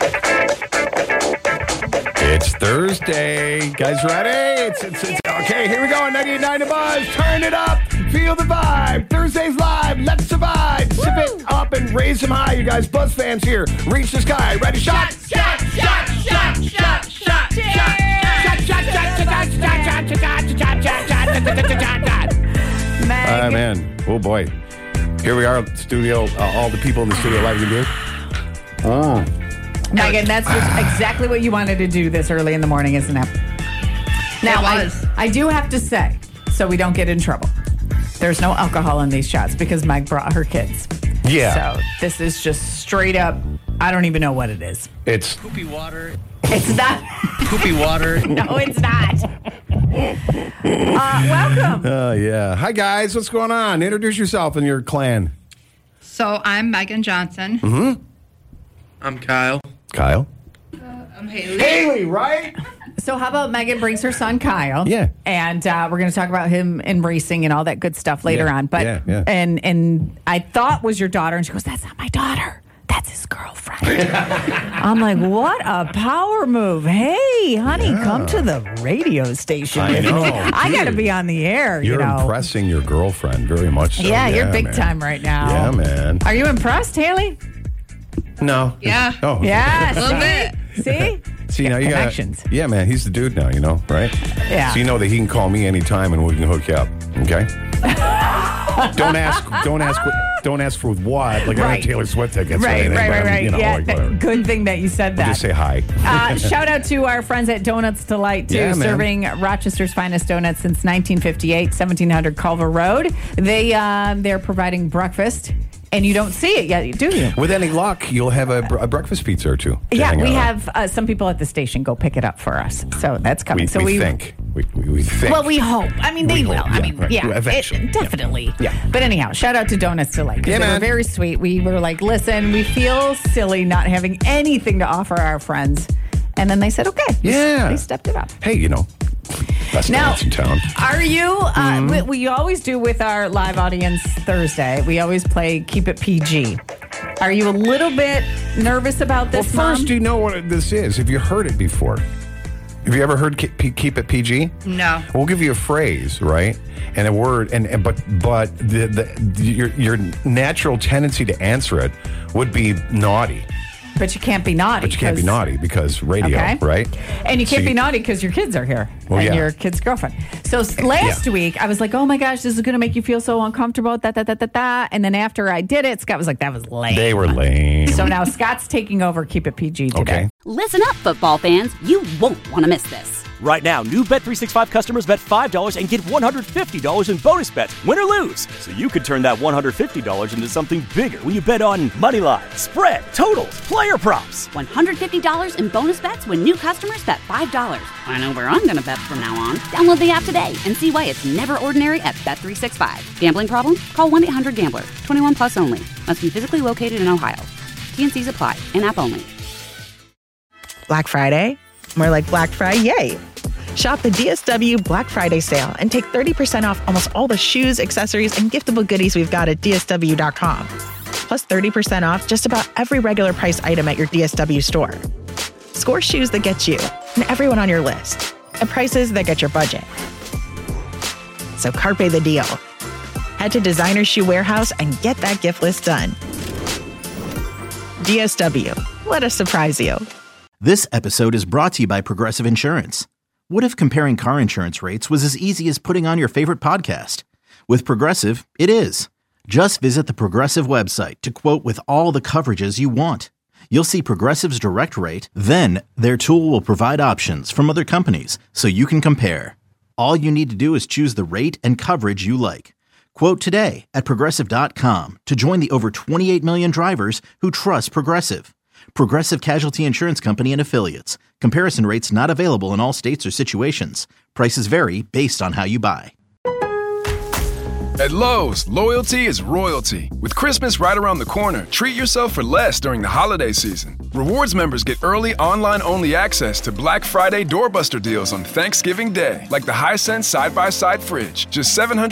It's Thursday. Guys ready? It's okay, here we go on 98.9 The Buzz. Turn it up. Feel the vibe. Thursday's live. Let's survive. Woo! Sip it up and raise them high. You guys, Buzz fans here. Reach the sky. Ready? Shot. Shot. Shot. Shot. Shot. Shot. Shot. All right, man. Oh, boy. Here we are, studio. All the people in the studio live. You do? Oh. Megan, that's exactly what you wanted to do this early in the morning, isn't it? Now, I do have to say, so we don't get in trouble, there's no alcohol in these shots because Meg brought her kids. Yeah. So this is just straight up, I don't even know what it is. It's poopy water. It's not. Poopy water. No, it's not. Welcome. Yeah. Hi, guys. What's going on? Introduce yourself and your clan. So I'm Megan Johnson. Mm-hmm. I'm Kyle. Kyle. I'm Haley. Haley, right? So how about Megan brings her son Kyle? Yeah. And we're going to talk about him in racing and all that good stuff later on. But yeah. And I thought was your daughter, and she goes, "That's not my daughter. That's his girlfriend." I'm like, what a power move. Hey, honey, come to the radio station. I know. I got to be on the air. You're impressing your girlfriend very much so. Yeah, you're big time right now. Yeah, man. Are you impressed, Haley? No. Yeah. Oh. Yeah. A little bit. See, now you got connections. Yeah, man. He's the dude now, right? Yeah. So you know that he can call me anytime and we can hook you up. Okay. Don't ask for what. Like I have Taylor Swift tickets. Right. Yeah. Good thing that you said that. Just say hi. Shout out to our friends at Donuts Delight too, serving Rochester's finest donuts since 1958, 1700 Culver Road. They're providing breakfast. And you don't see it yet, do you? With any luck, you'll have a breakfast pizza or two. Yeah, we have some people at the station go pick it up for us. So that's coming. We think. We think. Well, we hope. I mean, they will. Eventually. Definitely. Yeah. But anyhow, shout out to Donuts Delight. They were very sweet. We were like, listen, we feel silly not having anything to offer our friends. And then they said, okay. Yeah. They stepped it up. Hey, best donuts in town. Are you, we always do with our Live Audience Thursday, we always play Keep It PG. Are you a little bit nervous about this, Well, first, do you know what this is? Have you heard it before? Have you ever heard Keep It PG? No. We'll give you a phrase, right? And a word, but your natural tendency to answer it would be naughty. But you can't be naughty. Because radio, right? And you can't be naughty because your kids are here and your kid's girlfriend. So last week, I was like, oh my gosh, this is going to make you feel so uncomfortable. And then after I did it, Scott was like, that was lame. They were lame. So now Scott's taking over Keep It PG today. Okay. Listen up, football fans. You won't want to miss this. Right now, new Bet365 customers bet $5 and get $150 in bonus bets, win or lose. So you could turn that $150 into something bigger when you bet on money line, spread, totals, player props. $150 in bonus bets when new customers bet $5. I know where I'm going to bet from now on. Download the app today and see why it's never ordinary at Bet365. Gambling problem? Call 1-800-GAMBLER. 21 plus only. Must be physically located in Ohio. T&Cs apply. In-app only. Black Friday? More like Black Friday, yay! Shop the DSW Black Friday sale and take 30% off almost all the shoes, accessories, and giftable goodies we've got at DSW.com. Plus 30% off just about every regular price item at your DSW store. Score shoes that get you and everyone on your list at prices that get your budget. So carpe the deal. Head to Designer Shoe Warehouse and get that gift list done. DSW. Let us surprise you. This episode is brought to you by Progressive Insurance. What if comparing car insurance rates was as easy as putting on your favorite podcast? With Progressive, it is. Just visit the Progressive website to quote with all the coverages you want. you'll see Progressive's direct rate, then their tool will provide options from other companies so you can compare. All you need to do is choose the rate and coverage you like. Quote today at Progressive.com to join the over 28 million drivers who trust Progressive. Progressive Casualty Insurance Company and Affiliates. Comparison rates not available in all states or situations. Prices vary based on how you buy. At Lowe's, loyalty is royalty. With Christmas right around the corner, treat yourself for less during the holiday season. Rewards members get early online-only access to Black Friday doorbuster deals on Thanksgiving Day, like the Hisense side-by-side fridge, just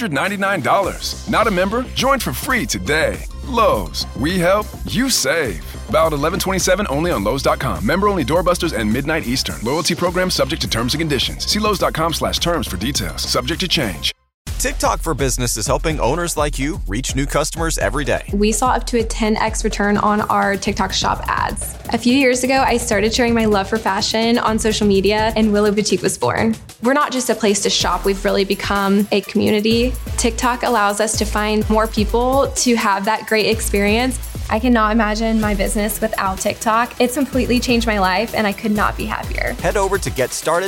$799. Not a member? Join for free today. Lowe's, we help, you save. Valid 11/27 only on Lowe's.com. Member-only doorbusters and midnight Eastern. Loyalty program subject to terms and conditions. See Lowe's.com/terms for details. Subject to change. TikTok for Business is helping owners like you reach new customers every day. We saw up to a 10x return on our TikTok shop ads. A few years ago, I started sharing my love for fashion on social media, and Willow Boutique was born. We're not just a place to shop, we've really become a community. TikTok allows us to find more people to have that great experience. I cannot imagine my business without TikTok. It's completely changed my life, and I could not be happier. Head over to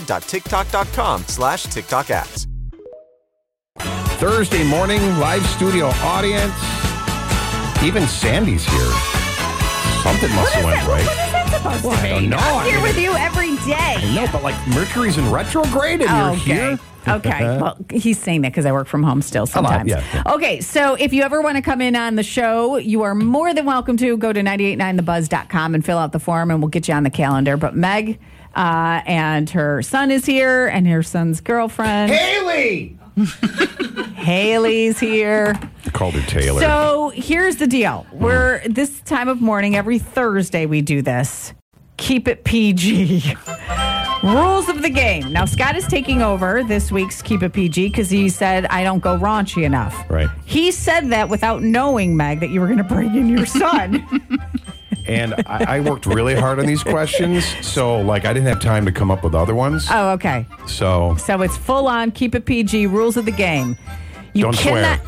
getstarted.tiktok.com/TikTok ads. Thursday morning, live studio audience. Even Sandy's here. Something must have went right. What is that supposed to be? I don't know. I'm here with you every day. I know, but like Mercury's in retrograde and you're here. Okay. Well, he's saying that because I work from home still sometimes. Yeah. Okay, so if you ever want to come in on the show, you are more than welcome to. Go to 989thebuzz.com and fill out the form, and we'll get you on the calendar. But Meg and her son is here, and her son's girlfriend. Haley! Haley's here. I called her Taylor. So here's the deal. We're this time of morning, every Thursday we do this. Keep it PG. Rules of the game. Now, Scott is taking over this week's Keep It PG because he said, I don't go raunchy enough. Right. He said that without knowing, Meg, that you were going to bring in your son. And I worked really hard on these questions, so like I didn't have time to come up with other ones. Oh, okay. So it's full on Keep It PG, rules of the game. You don't swear.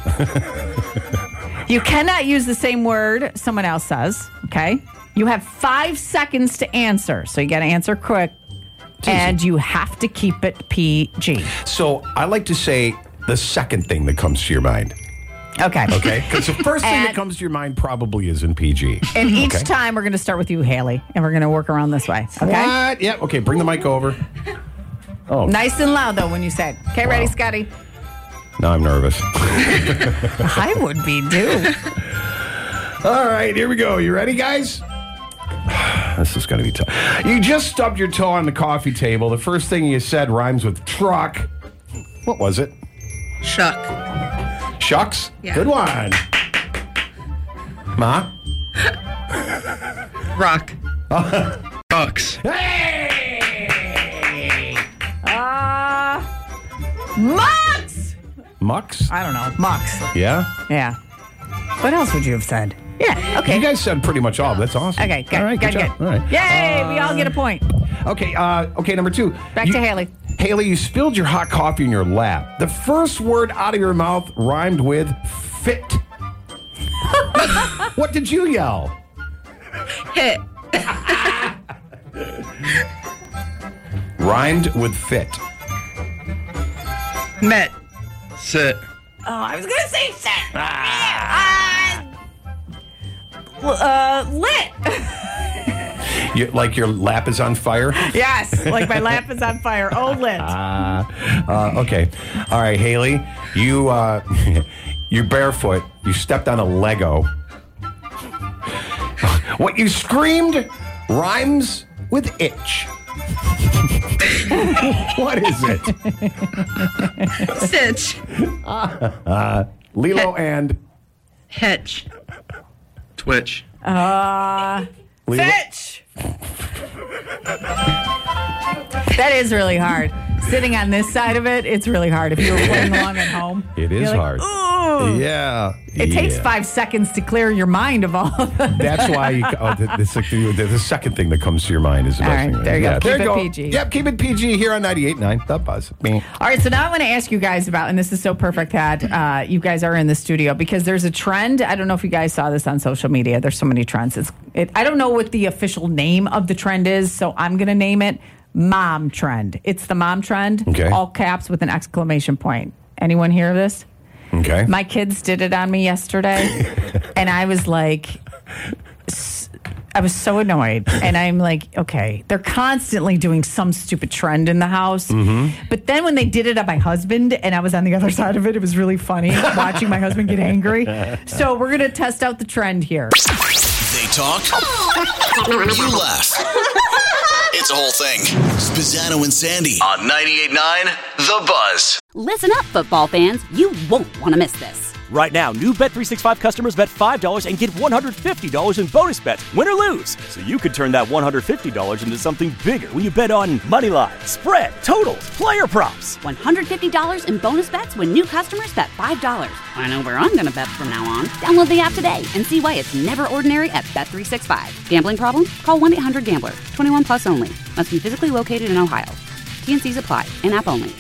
You cannot use the same word someone else says, okay? You have 5 seconds to answer, so you got to answer quick. And you have to keep it PG. So I like to say the second thing that comes to your mind. Okay. Okay? Because the first thing that comes to your mind probably is in PG. And each time we're going to start with you, Haley, and we're going to work around this way. Okay? What? Yeah. Okay, bring the mic over. Oh. Nice and loud, though, when you say it. Okay, ready, Scotty? Now I'm nervous. I would be, too. All right, here we go. You ready, guys? This is going to be tough. You just stubbed your toe on the coffee table. The first thing you said rhymes with truck. What was it? Shuck. Shucks? Yeah. Good one. Ma? Rock. Bucks. Hey! Mucks! Mucks? I don't know. Mucks. Yeah? Yeah. What else would you have said? Yeah, okay. You guys said pretty much all. That's awesome. Okay, good. All right, good job. All right. Yay, we all get a point. Okay, number 2. Back to Haley. Haley, you spilled your hot coffee in your lap. The first word out of your mouth rhymed with fit. What did you yell? Hit. Rhymed with fit. Met. Sit. Oh, I was going to say set. Lit. Like your lap is on fire? Yes, like my lap is on fire. Oh, lit. Okay. All right, Haley, you're barefoot. You stepped on a Lego. What you screamed rhymes with itch. What is it? Stitch. Lilo and Hitch. Twitch. Fitch. That is really hard. Sitting on this side of it, it's really hard. If you were playing along at home, it is like, hard. Ooh. Yeah. It takes 5 seconds to clear your mind of all of that. That's why the second thing that comes to your mind is the best thing. There you go. Keep it PG. Yep, keep it PG here on 98.9 The Buzz. All right, so now I want to ask you guys about, and this is so perfect that you guys are in the studio, because there's a trend. I don't know if you guys saw this on social media. There's so many trends. I don't know what the official name of the trend is, so I'm going to name it Mom Trend. It's the Mom Trend, all caps with an exclamation point. Anyone hear this? Okay. My kids did it on me yesterday, and I was like, I was so annoyed. And I'm like, okay, they're constantly doing some stupid trend in the house. Mm-hmm. But then when they did it on my husband, and I was on the other side of it, it was really funny watching my husband get angry. So we're going to test out the trend here. They talk, you laugh. It's a whole thing. Spezzano and Sandy on 98.9 The Buzz. Listen up, football fans. You won't want to miss this. Right now, new Bet365 customers bet $5 and get $150 in bonus bets, win or lose. So you could turn that $150 into something bigger when you bet on money line, spread, totals, player props. $150 in bonus bets when new customers bet $5. I know where I'm going to bet from now on. Download the app today and see why it's never ordinary at Bet365. Gambling problem? Call 1-800-GAMBLER. 21 plus only. Must be physically located in Ohio. T&Cs apply. In-app only.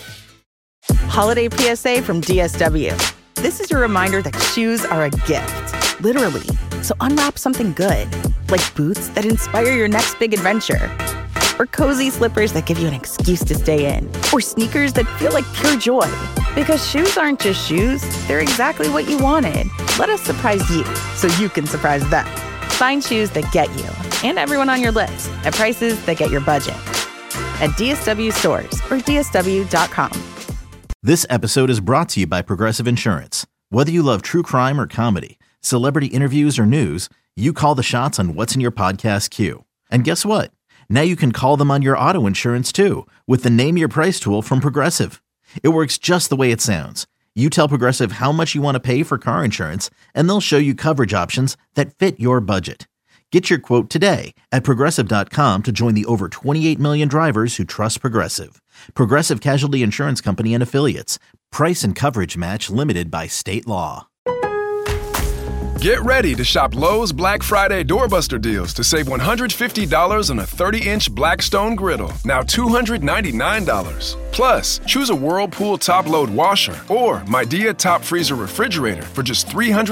Holiday PSA from DSW. This is your reminder that shoes are a gift, literally. So unwrap something good, like boots that inspire your next big adventure, or cozy slippers that give you an excuse to stay in, or sneakers that feel like pure joy. Because shoes aren't just shoes, they're exactly what you wanted. Let us surprise you so you can surprise them. Find shoes that get you and everyone on your list at prices that get your budget. At DSW stores or DSW.com. This episode is brought to you by Progressive Insurance. Whether you love true crime or comedy, celebrity interviews or news, you call the shots on what's in your podcast queue. And guess what? Now you can call them on your auto insurance too with the Name Your Price tool from Progressive. It works just the way it sounds. You tell Progressive how much you want to pay for car insurance, and they'll show you coverage options that fit your budget. Get your quote today at Progressive.com to join the over 28 million drivers who trust Progressive. Progressive Casualty Insurance Company and Affiliates. Price and coverage match limited by state law. Get ready to shop Lowe's Black Friday doorbuster deals to save $150 on a 30-inch Blackstone griddle, now $299. Plus, choose a Whirlpool top-load washer or Midea top freezer refrigerator for just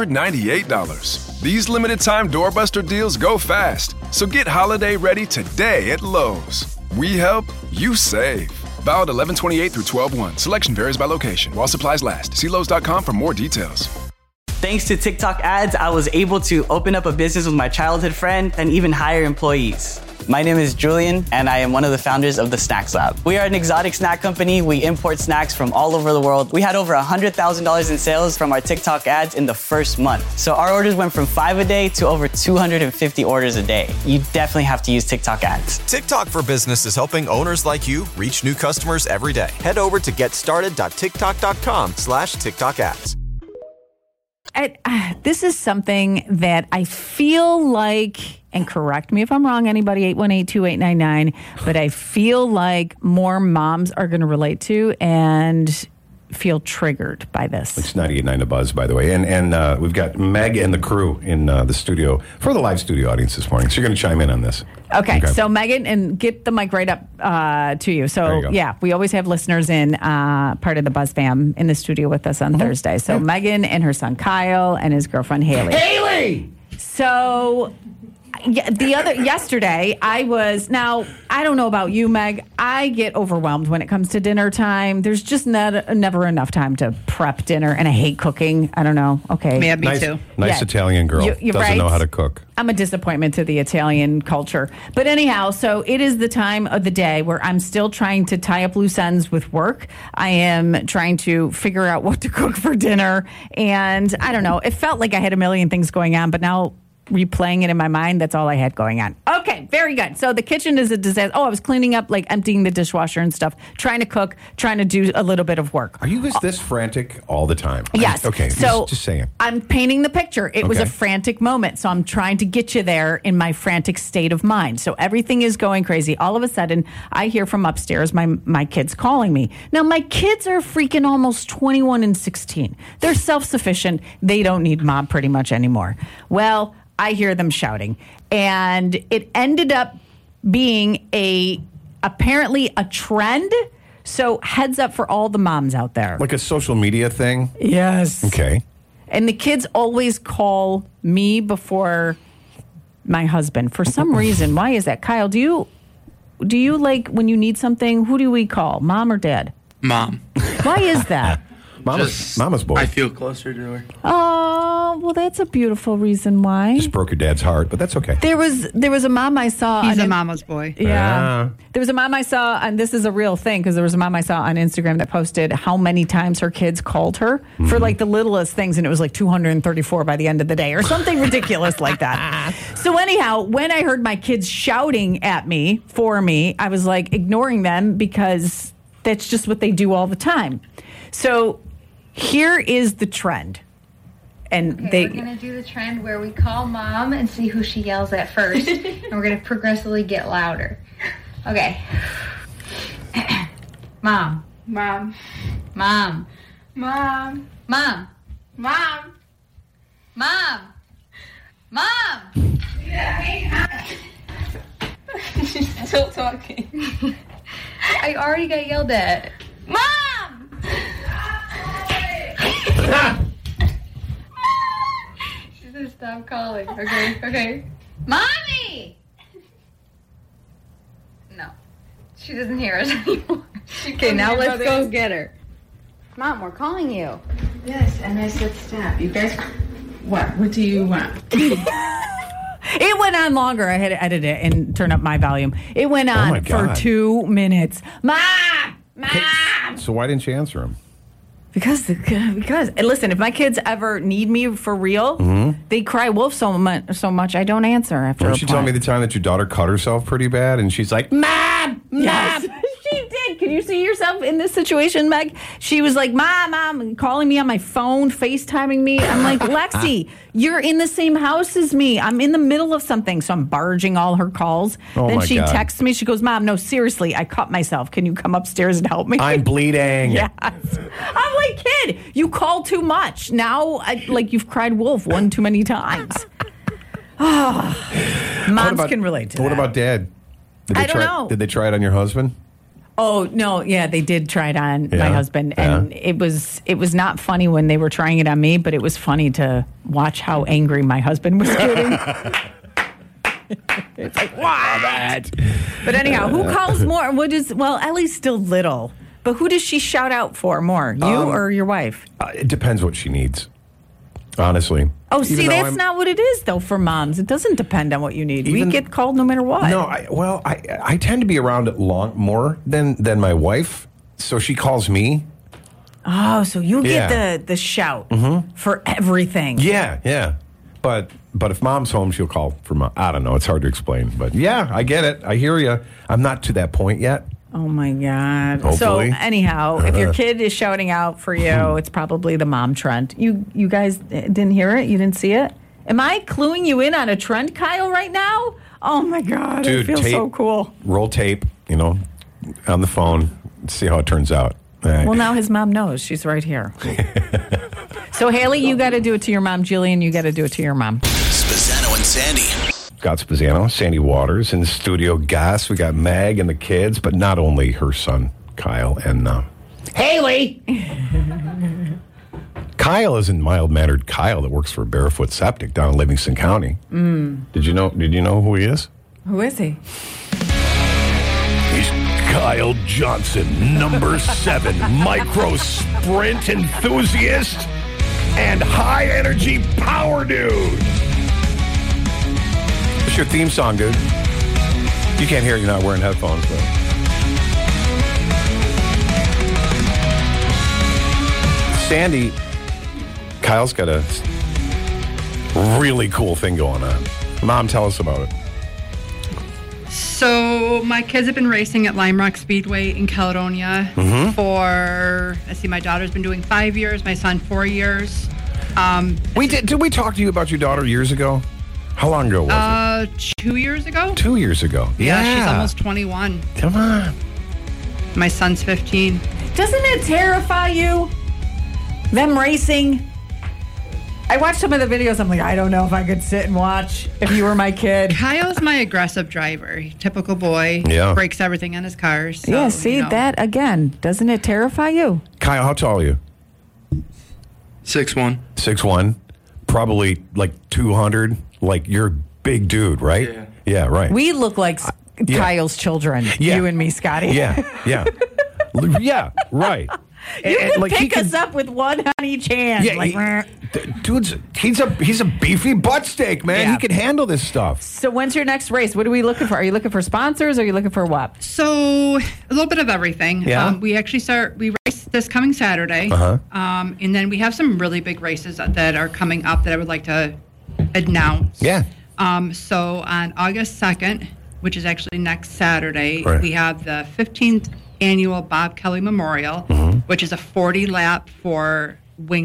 $398. These limited-time doorbuster deals go fast, so get holiday ready today at Lowe's. We help, you save. Valid 11/28 through 12/1. Selection varies by location. While supplies last. See Lowe's.com for more details. Thanks to TikTok ads, I was able to open up a business with my childhood friend and even hire employees. My name is Julian, and I am one of the founders of the Snacks Lab. We are an exotic snack company. We import snacks from all over the world. We had over $100,000 in sales from our TikTok ads in the first month. So our orders went from 5 a day to over 250 orders a day. You definitely have to use TikTok ads. TikTok for Business is helping owners like you reach new customers every day. Head over to getstarted.tiktok.com/TikTok ads. This is something that I feel like, and correct me if I'm wrong, anybody, 818-2899, but I feel like more moms are going to relate to and feel triggered by this. It's 98.9 The Buzz, by the way. And we've got Meg and the crew in the studio for the live studio audience this morning. So you're going to chime in on this. Okay. So Megan, and get the mic right up to you. So, yeah, we always have listeners in part of the Buzz fam in the studio with us on Thursday. So Megan and her son Kyle and his girlfriend Haley. Haley! So... yesterday, I don't know about you, Meg. I get overwhelmed when it comes to dinner time. There's just never enough time to prep dinner, and I hate cooking. I don't know. Okay. Yeah, me too. Nice Italian girl. You're doesn't right. know how to cook. I'm a disappointment to the Italian culture. But anyhow, so it is the time of the day where I'm still trying to tie up loose ends with work. I am trying to figure out what to cook for dinner. And I don't know. It felt like I had a million things going on, but now replaying it in my mind. That's all I had going on. Okay, very good. So the kitchen is a disaster. Oh, I was cleaning up, like emptying the dishwasher and stuff, trying to cook, trying to do a little bit of work. Are you guys this frantic all the time? Yes. Okay, so just saying. I'm painting the picture. It was a frantic moment. So I'm trying to get you there in my frantic state of mind. So everything is going crazy. All of a sudden, I hear from upstairs my kids calling me. Now, my kids are freaking almost 21 and 16. They're self-sufficient. They don't need mom pretty much anymore. Well, I hear them shouting. And it ended up being apparently a trend. So heads up for all the moms out there. Like a social media thing? Yes. Okay. And the kids always call me before my husband for some reason. Why is that? Kyle, do you like when you need something, who do we call? Mom or dad? Mom. Why is that? Mama's boy. I feel closer to her. Oh, well, that's a beautiful reason why. Just broke your dad's heart, but that's okay. There was a mom I saw. He's a mama's boy. Yeah. There was a mom I saw, and this is a real thing, because there was a mom I saw on Instagram that posted how many times her kids called her for like the littlest things, and it was like 234 by the end of the day or something ridiculous like that. So anyhow, when I heard my kids shouting at me, for me, I was like ignoring them because that's just what they do all the time. So here is the trend. And we're going to do the trend where we call mom and see who she yells at first. And we're going to progressively get louder. Okay. Mom. Mom. Mom. Mom. Mom. Mom. Mom. Mom. She's still talking. I already got yelled at. Mom! She said stop calling. Okay. Mommy! No. She doesn't hear us anymore. Okay, now let's go get her. Mom, we're calling you. Yes, and I said stop. You guys... What do you want? It went on longer. I had to edit it and turn up my volume. It went on for 2 minutes. Mom! So why didn't you answer him? Because, and listen, if my kids ever need me for real, they cry wolf so much I don't answer after a point. She told me the time that your daughter cut herself pretty bad, and she's like, Mom! Yes, she did. Can you see yourself in this situation, Meg? She was like, Mom, calling me on my phone, FaceTiming me. I'm like, Lexi, you're in the same house as me. I'm in the middle of something, so I'm barging all her calls. Then she texts me. She goes, Mom, no, seriously, I cut myself. Can you come upstairs and help me? I'm bleeding. Yes. I'm like, kid, you call too much. Now, you've cried wolf one too many times. Moms can relate to that. What about Dad? I don't know. Did they try it on your husband? Oh, no, yeah, they did try it on my husband, and it was not funny when they were trying it on me, but it was funny to watch how angry my husband was getting. It's like, what? But anyhow, who calls more? Ellie's still little, but who does she shout out for more, you or your wife? It depends what she needs, honestly. Oh, see, that's not what it is, though, for moms. It doesn't depend on what you need. We get called no matter what. No, I tend to be around it more than my wife, so she calls me. Oh, so you get the shout for everything. Yeah. But if mom's home, she'll call for mom. I don't know. It's hard to explain. But yeah, I get it. I hear you. I'm not to that point yet. Oh, my God. Hopefully. So, anyhow, if your kid is shouting out for you, it's probably the mom trend. You guys didn't hear it? You didn't see it? Am I cluing you in on a trend, Kyle, right now? Oh, my God. Dude, it feels so cool. Roll tape, on the phone. See how it turns out. Well, now his mom knows. She's right here. So, Haley, you got to do it to your mom. Jillian, you got to do it to your mom. Spazzano and Sandy. Scott Spazzano, Sandy Waters in the studio. Gus, we got Meg and the kids, but not only her son, Kyle, and Haley. Kyle is a mild-mannered Kyle that works for Barefoot Septic down in Livingston County. Did you know who he is? Who is he? He's Kyle Johnson, number 7, micro sprint enthusiast and high-energy power dude. It's your theme song, dude. You can't hear it. You're not wearing headphones, but... Sandy, Kyle's got a really cool thing going on. Mom, tell us about it. So my kids have been racing at Lime Rock Speedway in Caledonia for, my daughter's been doing 5 years, my son 4 years. Did we talk to you about your daughter years ago? How long ago was it? 2 years ago. 2 years ago. Yeah, she's almost 21. Come on. My son's 15. Doesn't it terrify you? Them racing? I watched some of the videos. I'm like, I don't know if I could sit and watch if you were my kid. Kyle's my aggressive driver. Typical boy. Yeah. Breaks everything on his cars. So, yeah, see, that again. Doesn't it terrify you? Kyle, how tall are you? 6'1". 6'1". Probably like 200. Like, you're a big dude, right? Yeah. Yeah, right. We look like Kyle's children. Yeah. You and me, Scotty. Yeah, yeah. Yeah, right. You can pick us up with one on each hand. Yeah, dude's he's a beefy butt steak, man. Yeah. He can handle this stuff. So when's your next race? What are we looking for? Are you looking for sponsors or are you looking for what? So a little bit of everything. Yeah. We race this coming Saturday. And then we have some really big races that are coming up that I would like to announce. Yeah. So on August 2nd, which is actually next Saturday, Right. we have the 15th annual Bob Kelly Memorial, which is a 40-lap for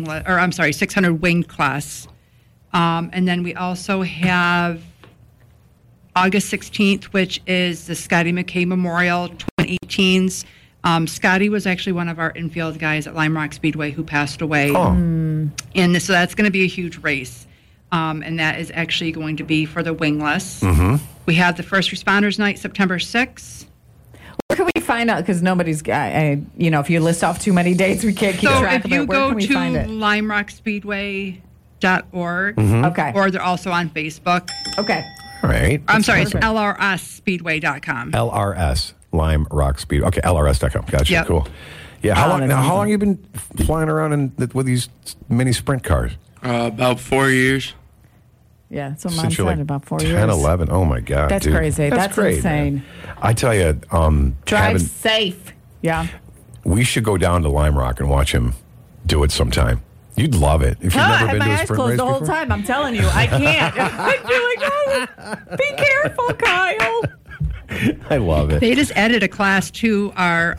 600 winged class. And then we also have August 16th, which is the Scotty McKay Memorial 2018s. Scotty was actually one of our infield guys at Lime Rock Speedway who passed away. And so that's going to be a huge race. And that is actually going to be for the wingless. We have the First Responders Night, September 6th. Where can we find out? Because nobody's, if you list off too many dates, we can't keep track of it. Where can we find it? So if you go to limerockspeedway.org, okay, or they're also on Facebook. Okay. All right. I'm sorry, it's lrsspeedway.com. LRS, Lime Rock Speed. Okay, LRS.com. Gotcha. Yep. Cool. Yeah. How long have you been flying around with these mini sprint cars? About 4 years. Yeah, that's what Mom Since you're said, like about 4 10, years. 11. Oh, my God. That's dude. crazy. That's great, insane. Man. I tell you, Drive safe. Yeah. we should go down to Lime Rock and watch him do it sometime. You'd love it. If you've never been to a sprint race before. I had my eyes closed the whole time. I'm telling you, I can't. You're like, be careful, Kyle. I love it. They just added a class to our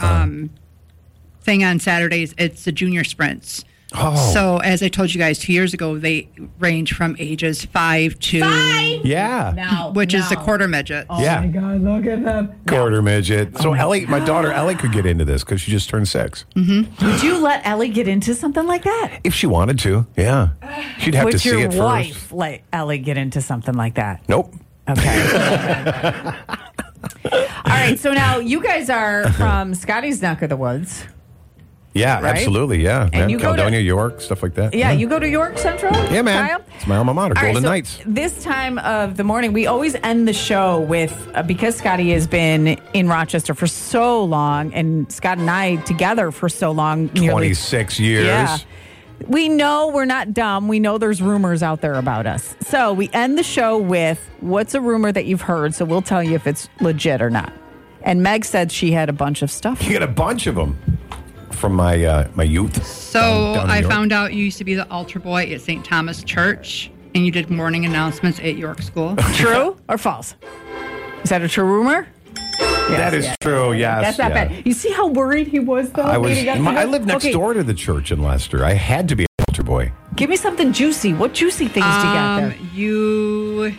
thing on Saturdays. It's the junior sprints. Oh. So as I told you guys 2 years ago, they range from ages 5 to... Yeah. Which is the quarter midget. Oh, Yeah. my God, look at them. Quarter midget. So Ellie, my daughter Ellie could get into this because she just turned 6. Would you let Ellie get into something like that? If she wanted to, yeah. She'd have to see it Would first. your wife let Ellie get into something like that? Nope. Okay. All right, so now you guys are from Scotty's neck of the woods. Yeah, Right? absolutely, yeah. And Man, you go to- Caledonia, York, stuff like that. Yeah, you go to York Central? Yeah, man. Kyle? It's my alma mater, All right, Golden so Knights. This time of the morning, we always end the show with, because Scotty has been in Rochester for so long, and Scott and I together for so long. 26 years. Yeah. We know we're not dumb. We know there's rumors out there about us. So we end the show with, what's a rumor that you've heard? So we'll tell you if it's legit or not. And Meg said she had a bunch of stuff. You get a bunch of them from my my youth. So down in I York. found out you used to be the altar boy at St. Thomas Church, and you did morning announcements at York School. True or false? Is that a true rumor? That is true, yes. That's not yeah. bad. You see how worried he was, though? I leading up to I this? lived next Okay, door to the church in Leicester. I had to be an altar boy. Give me something juicy. What juicy things do you got there? You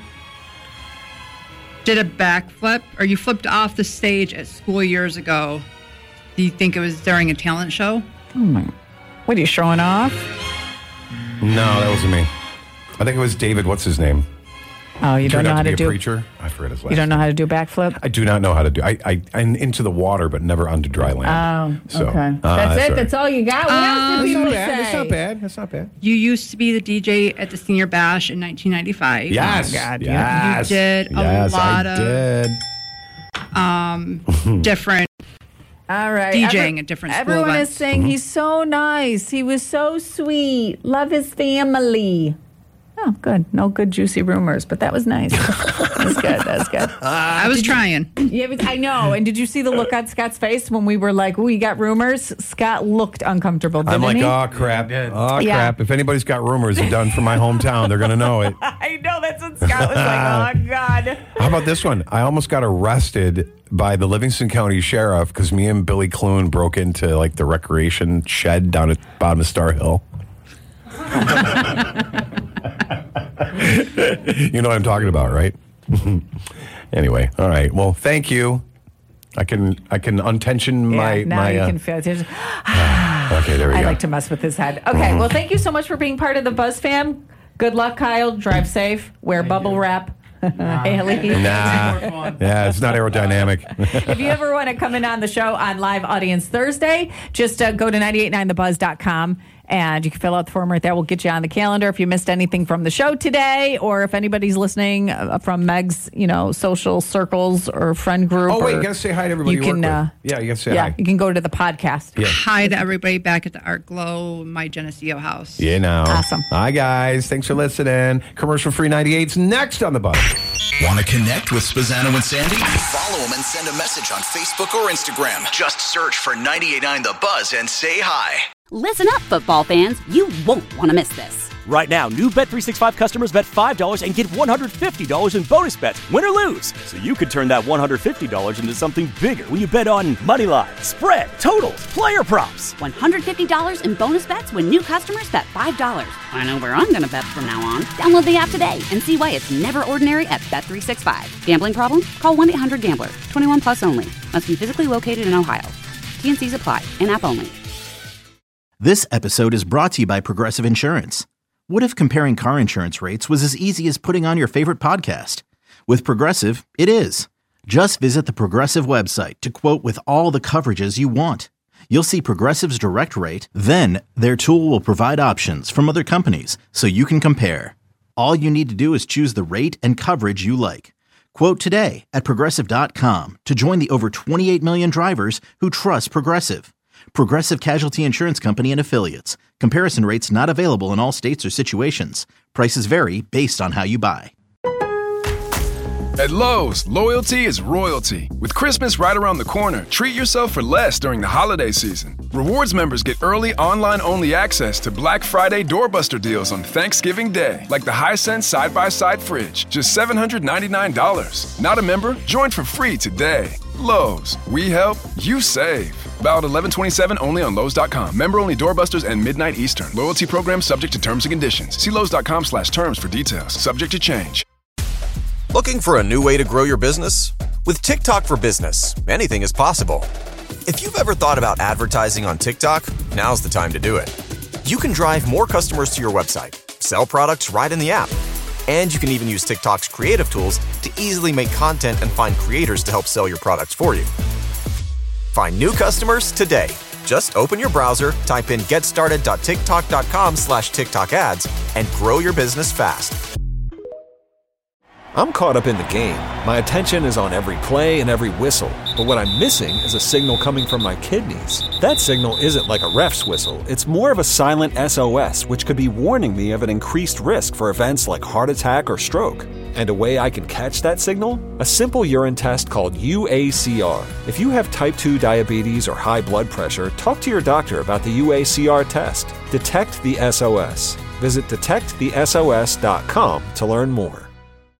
did a backflip, or you flipped off the stage at school years ago. Do you think it was during a talent show? Oh my. What are you showing off? No, that wasn't me. I think it was David. What's his name? Oh, you don't Turned know out how to to be do a preacher. I forget his last You don't know how to do a backflip? I do not know how to do. I'm into the water, but never onto dry land. Oh, So, okay. That's it. right. That's all you got. What else did people say? That's not bad. That's not bad. You used to be the DJ at the Senior Bash in 1995. Yes. Oh, God, yes. You did a yes, lot I of different All right. DJing at different school Everyone events. is saying he's so nice. He was so sweet. Love his family. Oh, good. No good juicy rumors, but that was nice. That was good. That was good. I was trying. Yeah, I know. And did you see the look on Scott's face when we were like, "We got rumors"? Scott looked uncomfortable. Didn't I'm like, he? oh crap, crap. If anybody's got rumors done for my hometown, they're gonna know it. I know. That's what Scott was like. Oh God. How about this one? I almost got arrested by the Livingston County Sheriff because me and Billy Clune broke into like the recreation shed down at bottom of Star Hill. You know what I'm talking about, right? Anyway, all right. Well, thank you. I can untension my. Now you can feel it. Okay, there we go. I like to mess with his head. Okay, well, thank you so much for being part of the Buzz fam. Good luck, Kyle. Drive safe. Wear bubble wrap. Haley. Yeah, it's not aerodynamic. If you ever want to come in on the show on Live Audience Thursday, just go to 989thebuzz.com and you can fill out the form right there. We'll get you on the calendar if you missed anything from the show today, or if anybody's listening from Meg's, social circles or friend group. Oh, wait, you got to say hi to everybody you work with. Yeah, you got to say hi. You can go to the podcast. Yeah. Hi to everybody back at the Art Glow, my Geneseo house. Yeah, now. Awesome. Hi, guys. Thanks for listening. Commercial-free 98's next on the Buzz. Want to connect with Spezzano and Sandy? Follow them and send a message on Facebook or Instagram. Just search for 98.9 The Buzz and say hi. Listen up, football fans. You won't want to miss this. Right now, new Bet365 customers bet $5 and get $150 in bonus bets, win or lose. So you could turn that $150 into something bigger when you bet on money line, spread, totals, player props. $150 in bonus bets when new customers bet $5. I know where I'm going to bet from now on. Download the app today and see why it's never ordinary at Bet365. Gambling problem? Call 1-800-GAMBLER. 21 plus only. Must be physically located in Ohio. T&Cs apply. In-app only. This episode is brought to you by Progressive Insurance. What if comparing car insurance rates was as easy as putting on your favorite podcast? With Progressive, it is. Just visit the Progressive website to quote with all the coverages you want. You'll see Progressive's direct rate, then their tool will provide options from other companies so you can compare. All you need to do is choose the rate and coverage you like. Quote today at Progressive.com to join the over 28 million drivers who trust Progressive. Progressive Casualty Insurance Company and Affiliates. Comparison rates not available in all states or situations. Prices vary based on how you buy. At Lowe's, loyalty is royalty. With Christmas right around the corner, treat yourself for less during the holiday season. Rewards members get early online-only access to Black Friday doorbuster deals on Thanksgiving Day, like the Hisense side-by-side fridge, just $799. Not a member? Join for free today. Lowe's, we help, you save. Valid 11/27 only on Lowe's.com. Member-only doorbusters and midnight Eastern. Loyalty program subject to terms and conditions. See Lowe's.com/terms for details. Subject to change. Looking for a new way to grow your business? With TikTok for Business, anything is possible. If you've ever thought about advertising on TikTok, now's the time to do it. You can drive more customers to your website, sell products right in the app, and you can even use TikTok's creative tools to easily make content and find creators to help sell your products for you. Find new customers today. Just open your browser, type in getstarted.tiktok.com/TikTok ads, and grow your business fast. I'm caught up in the game. My attention is on every play and every whistle. But what I'm missing is a signal coming from my kidneys. That signal isn't like a ref's whistle. It's more of a silent SOS, which could be warning me of an increased risk for events like heart attack or stroke. And a way I can catch that signal? A simple urine test called UACR. If you have type 2 diabetes or high blood pressure, talk to your doctor about the UACR test. Detect the SOS. Visit detectthesos.com to learn more.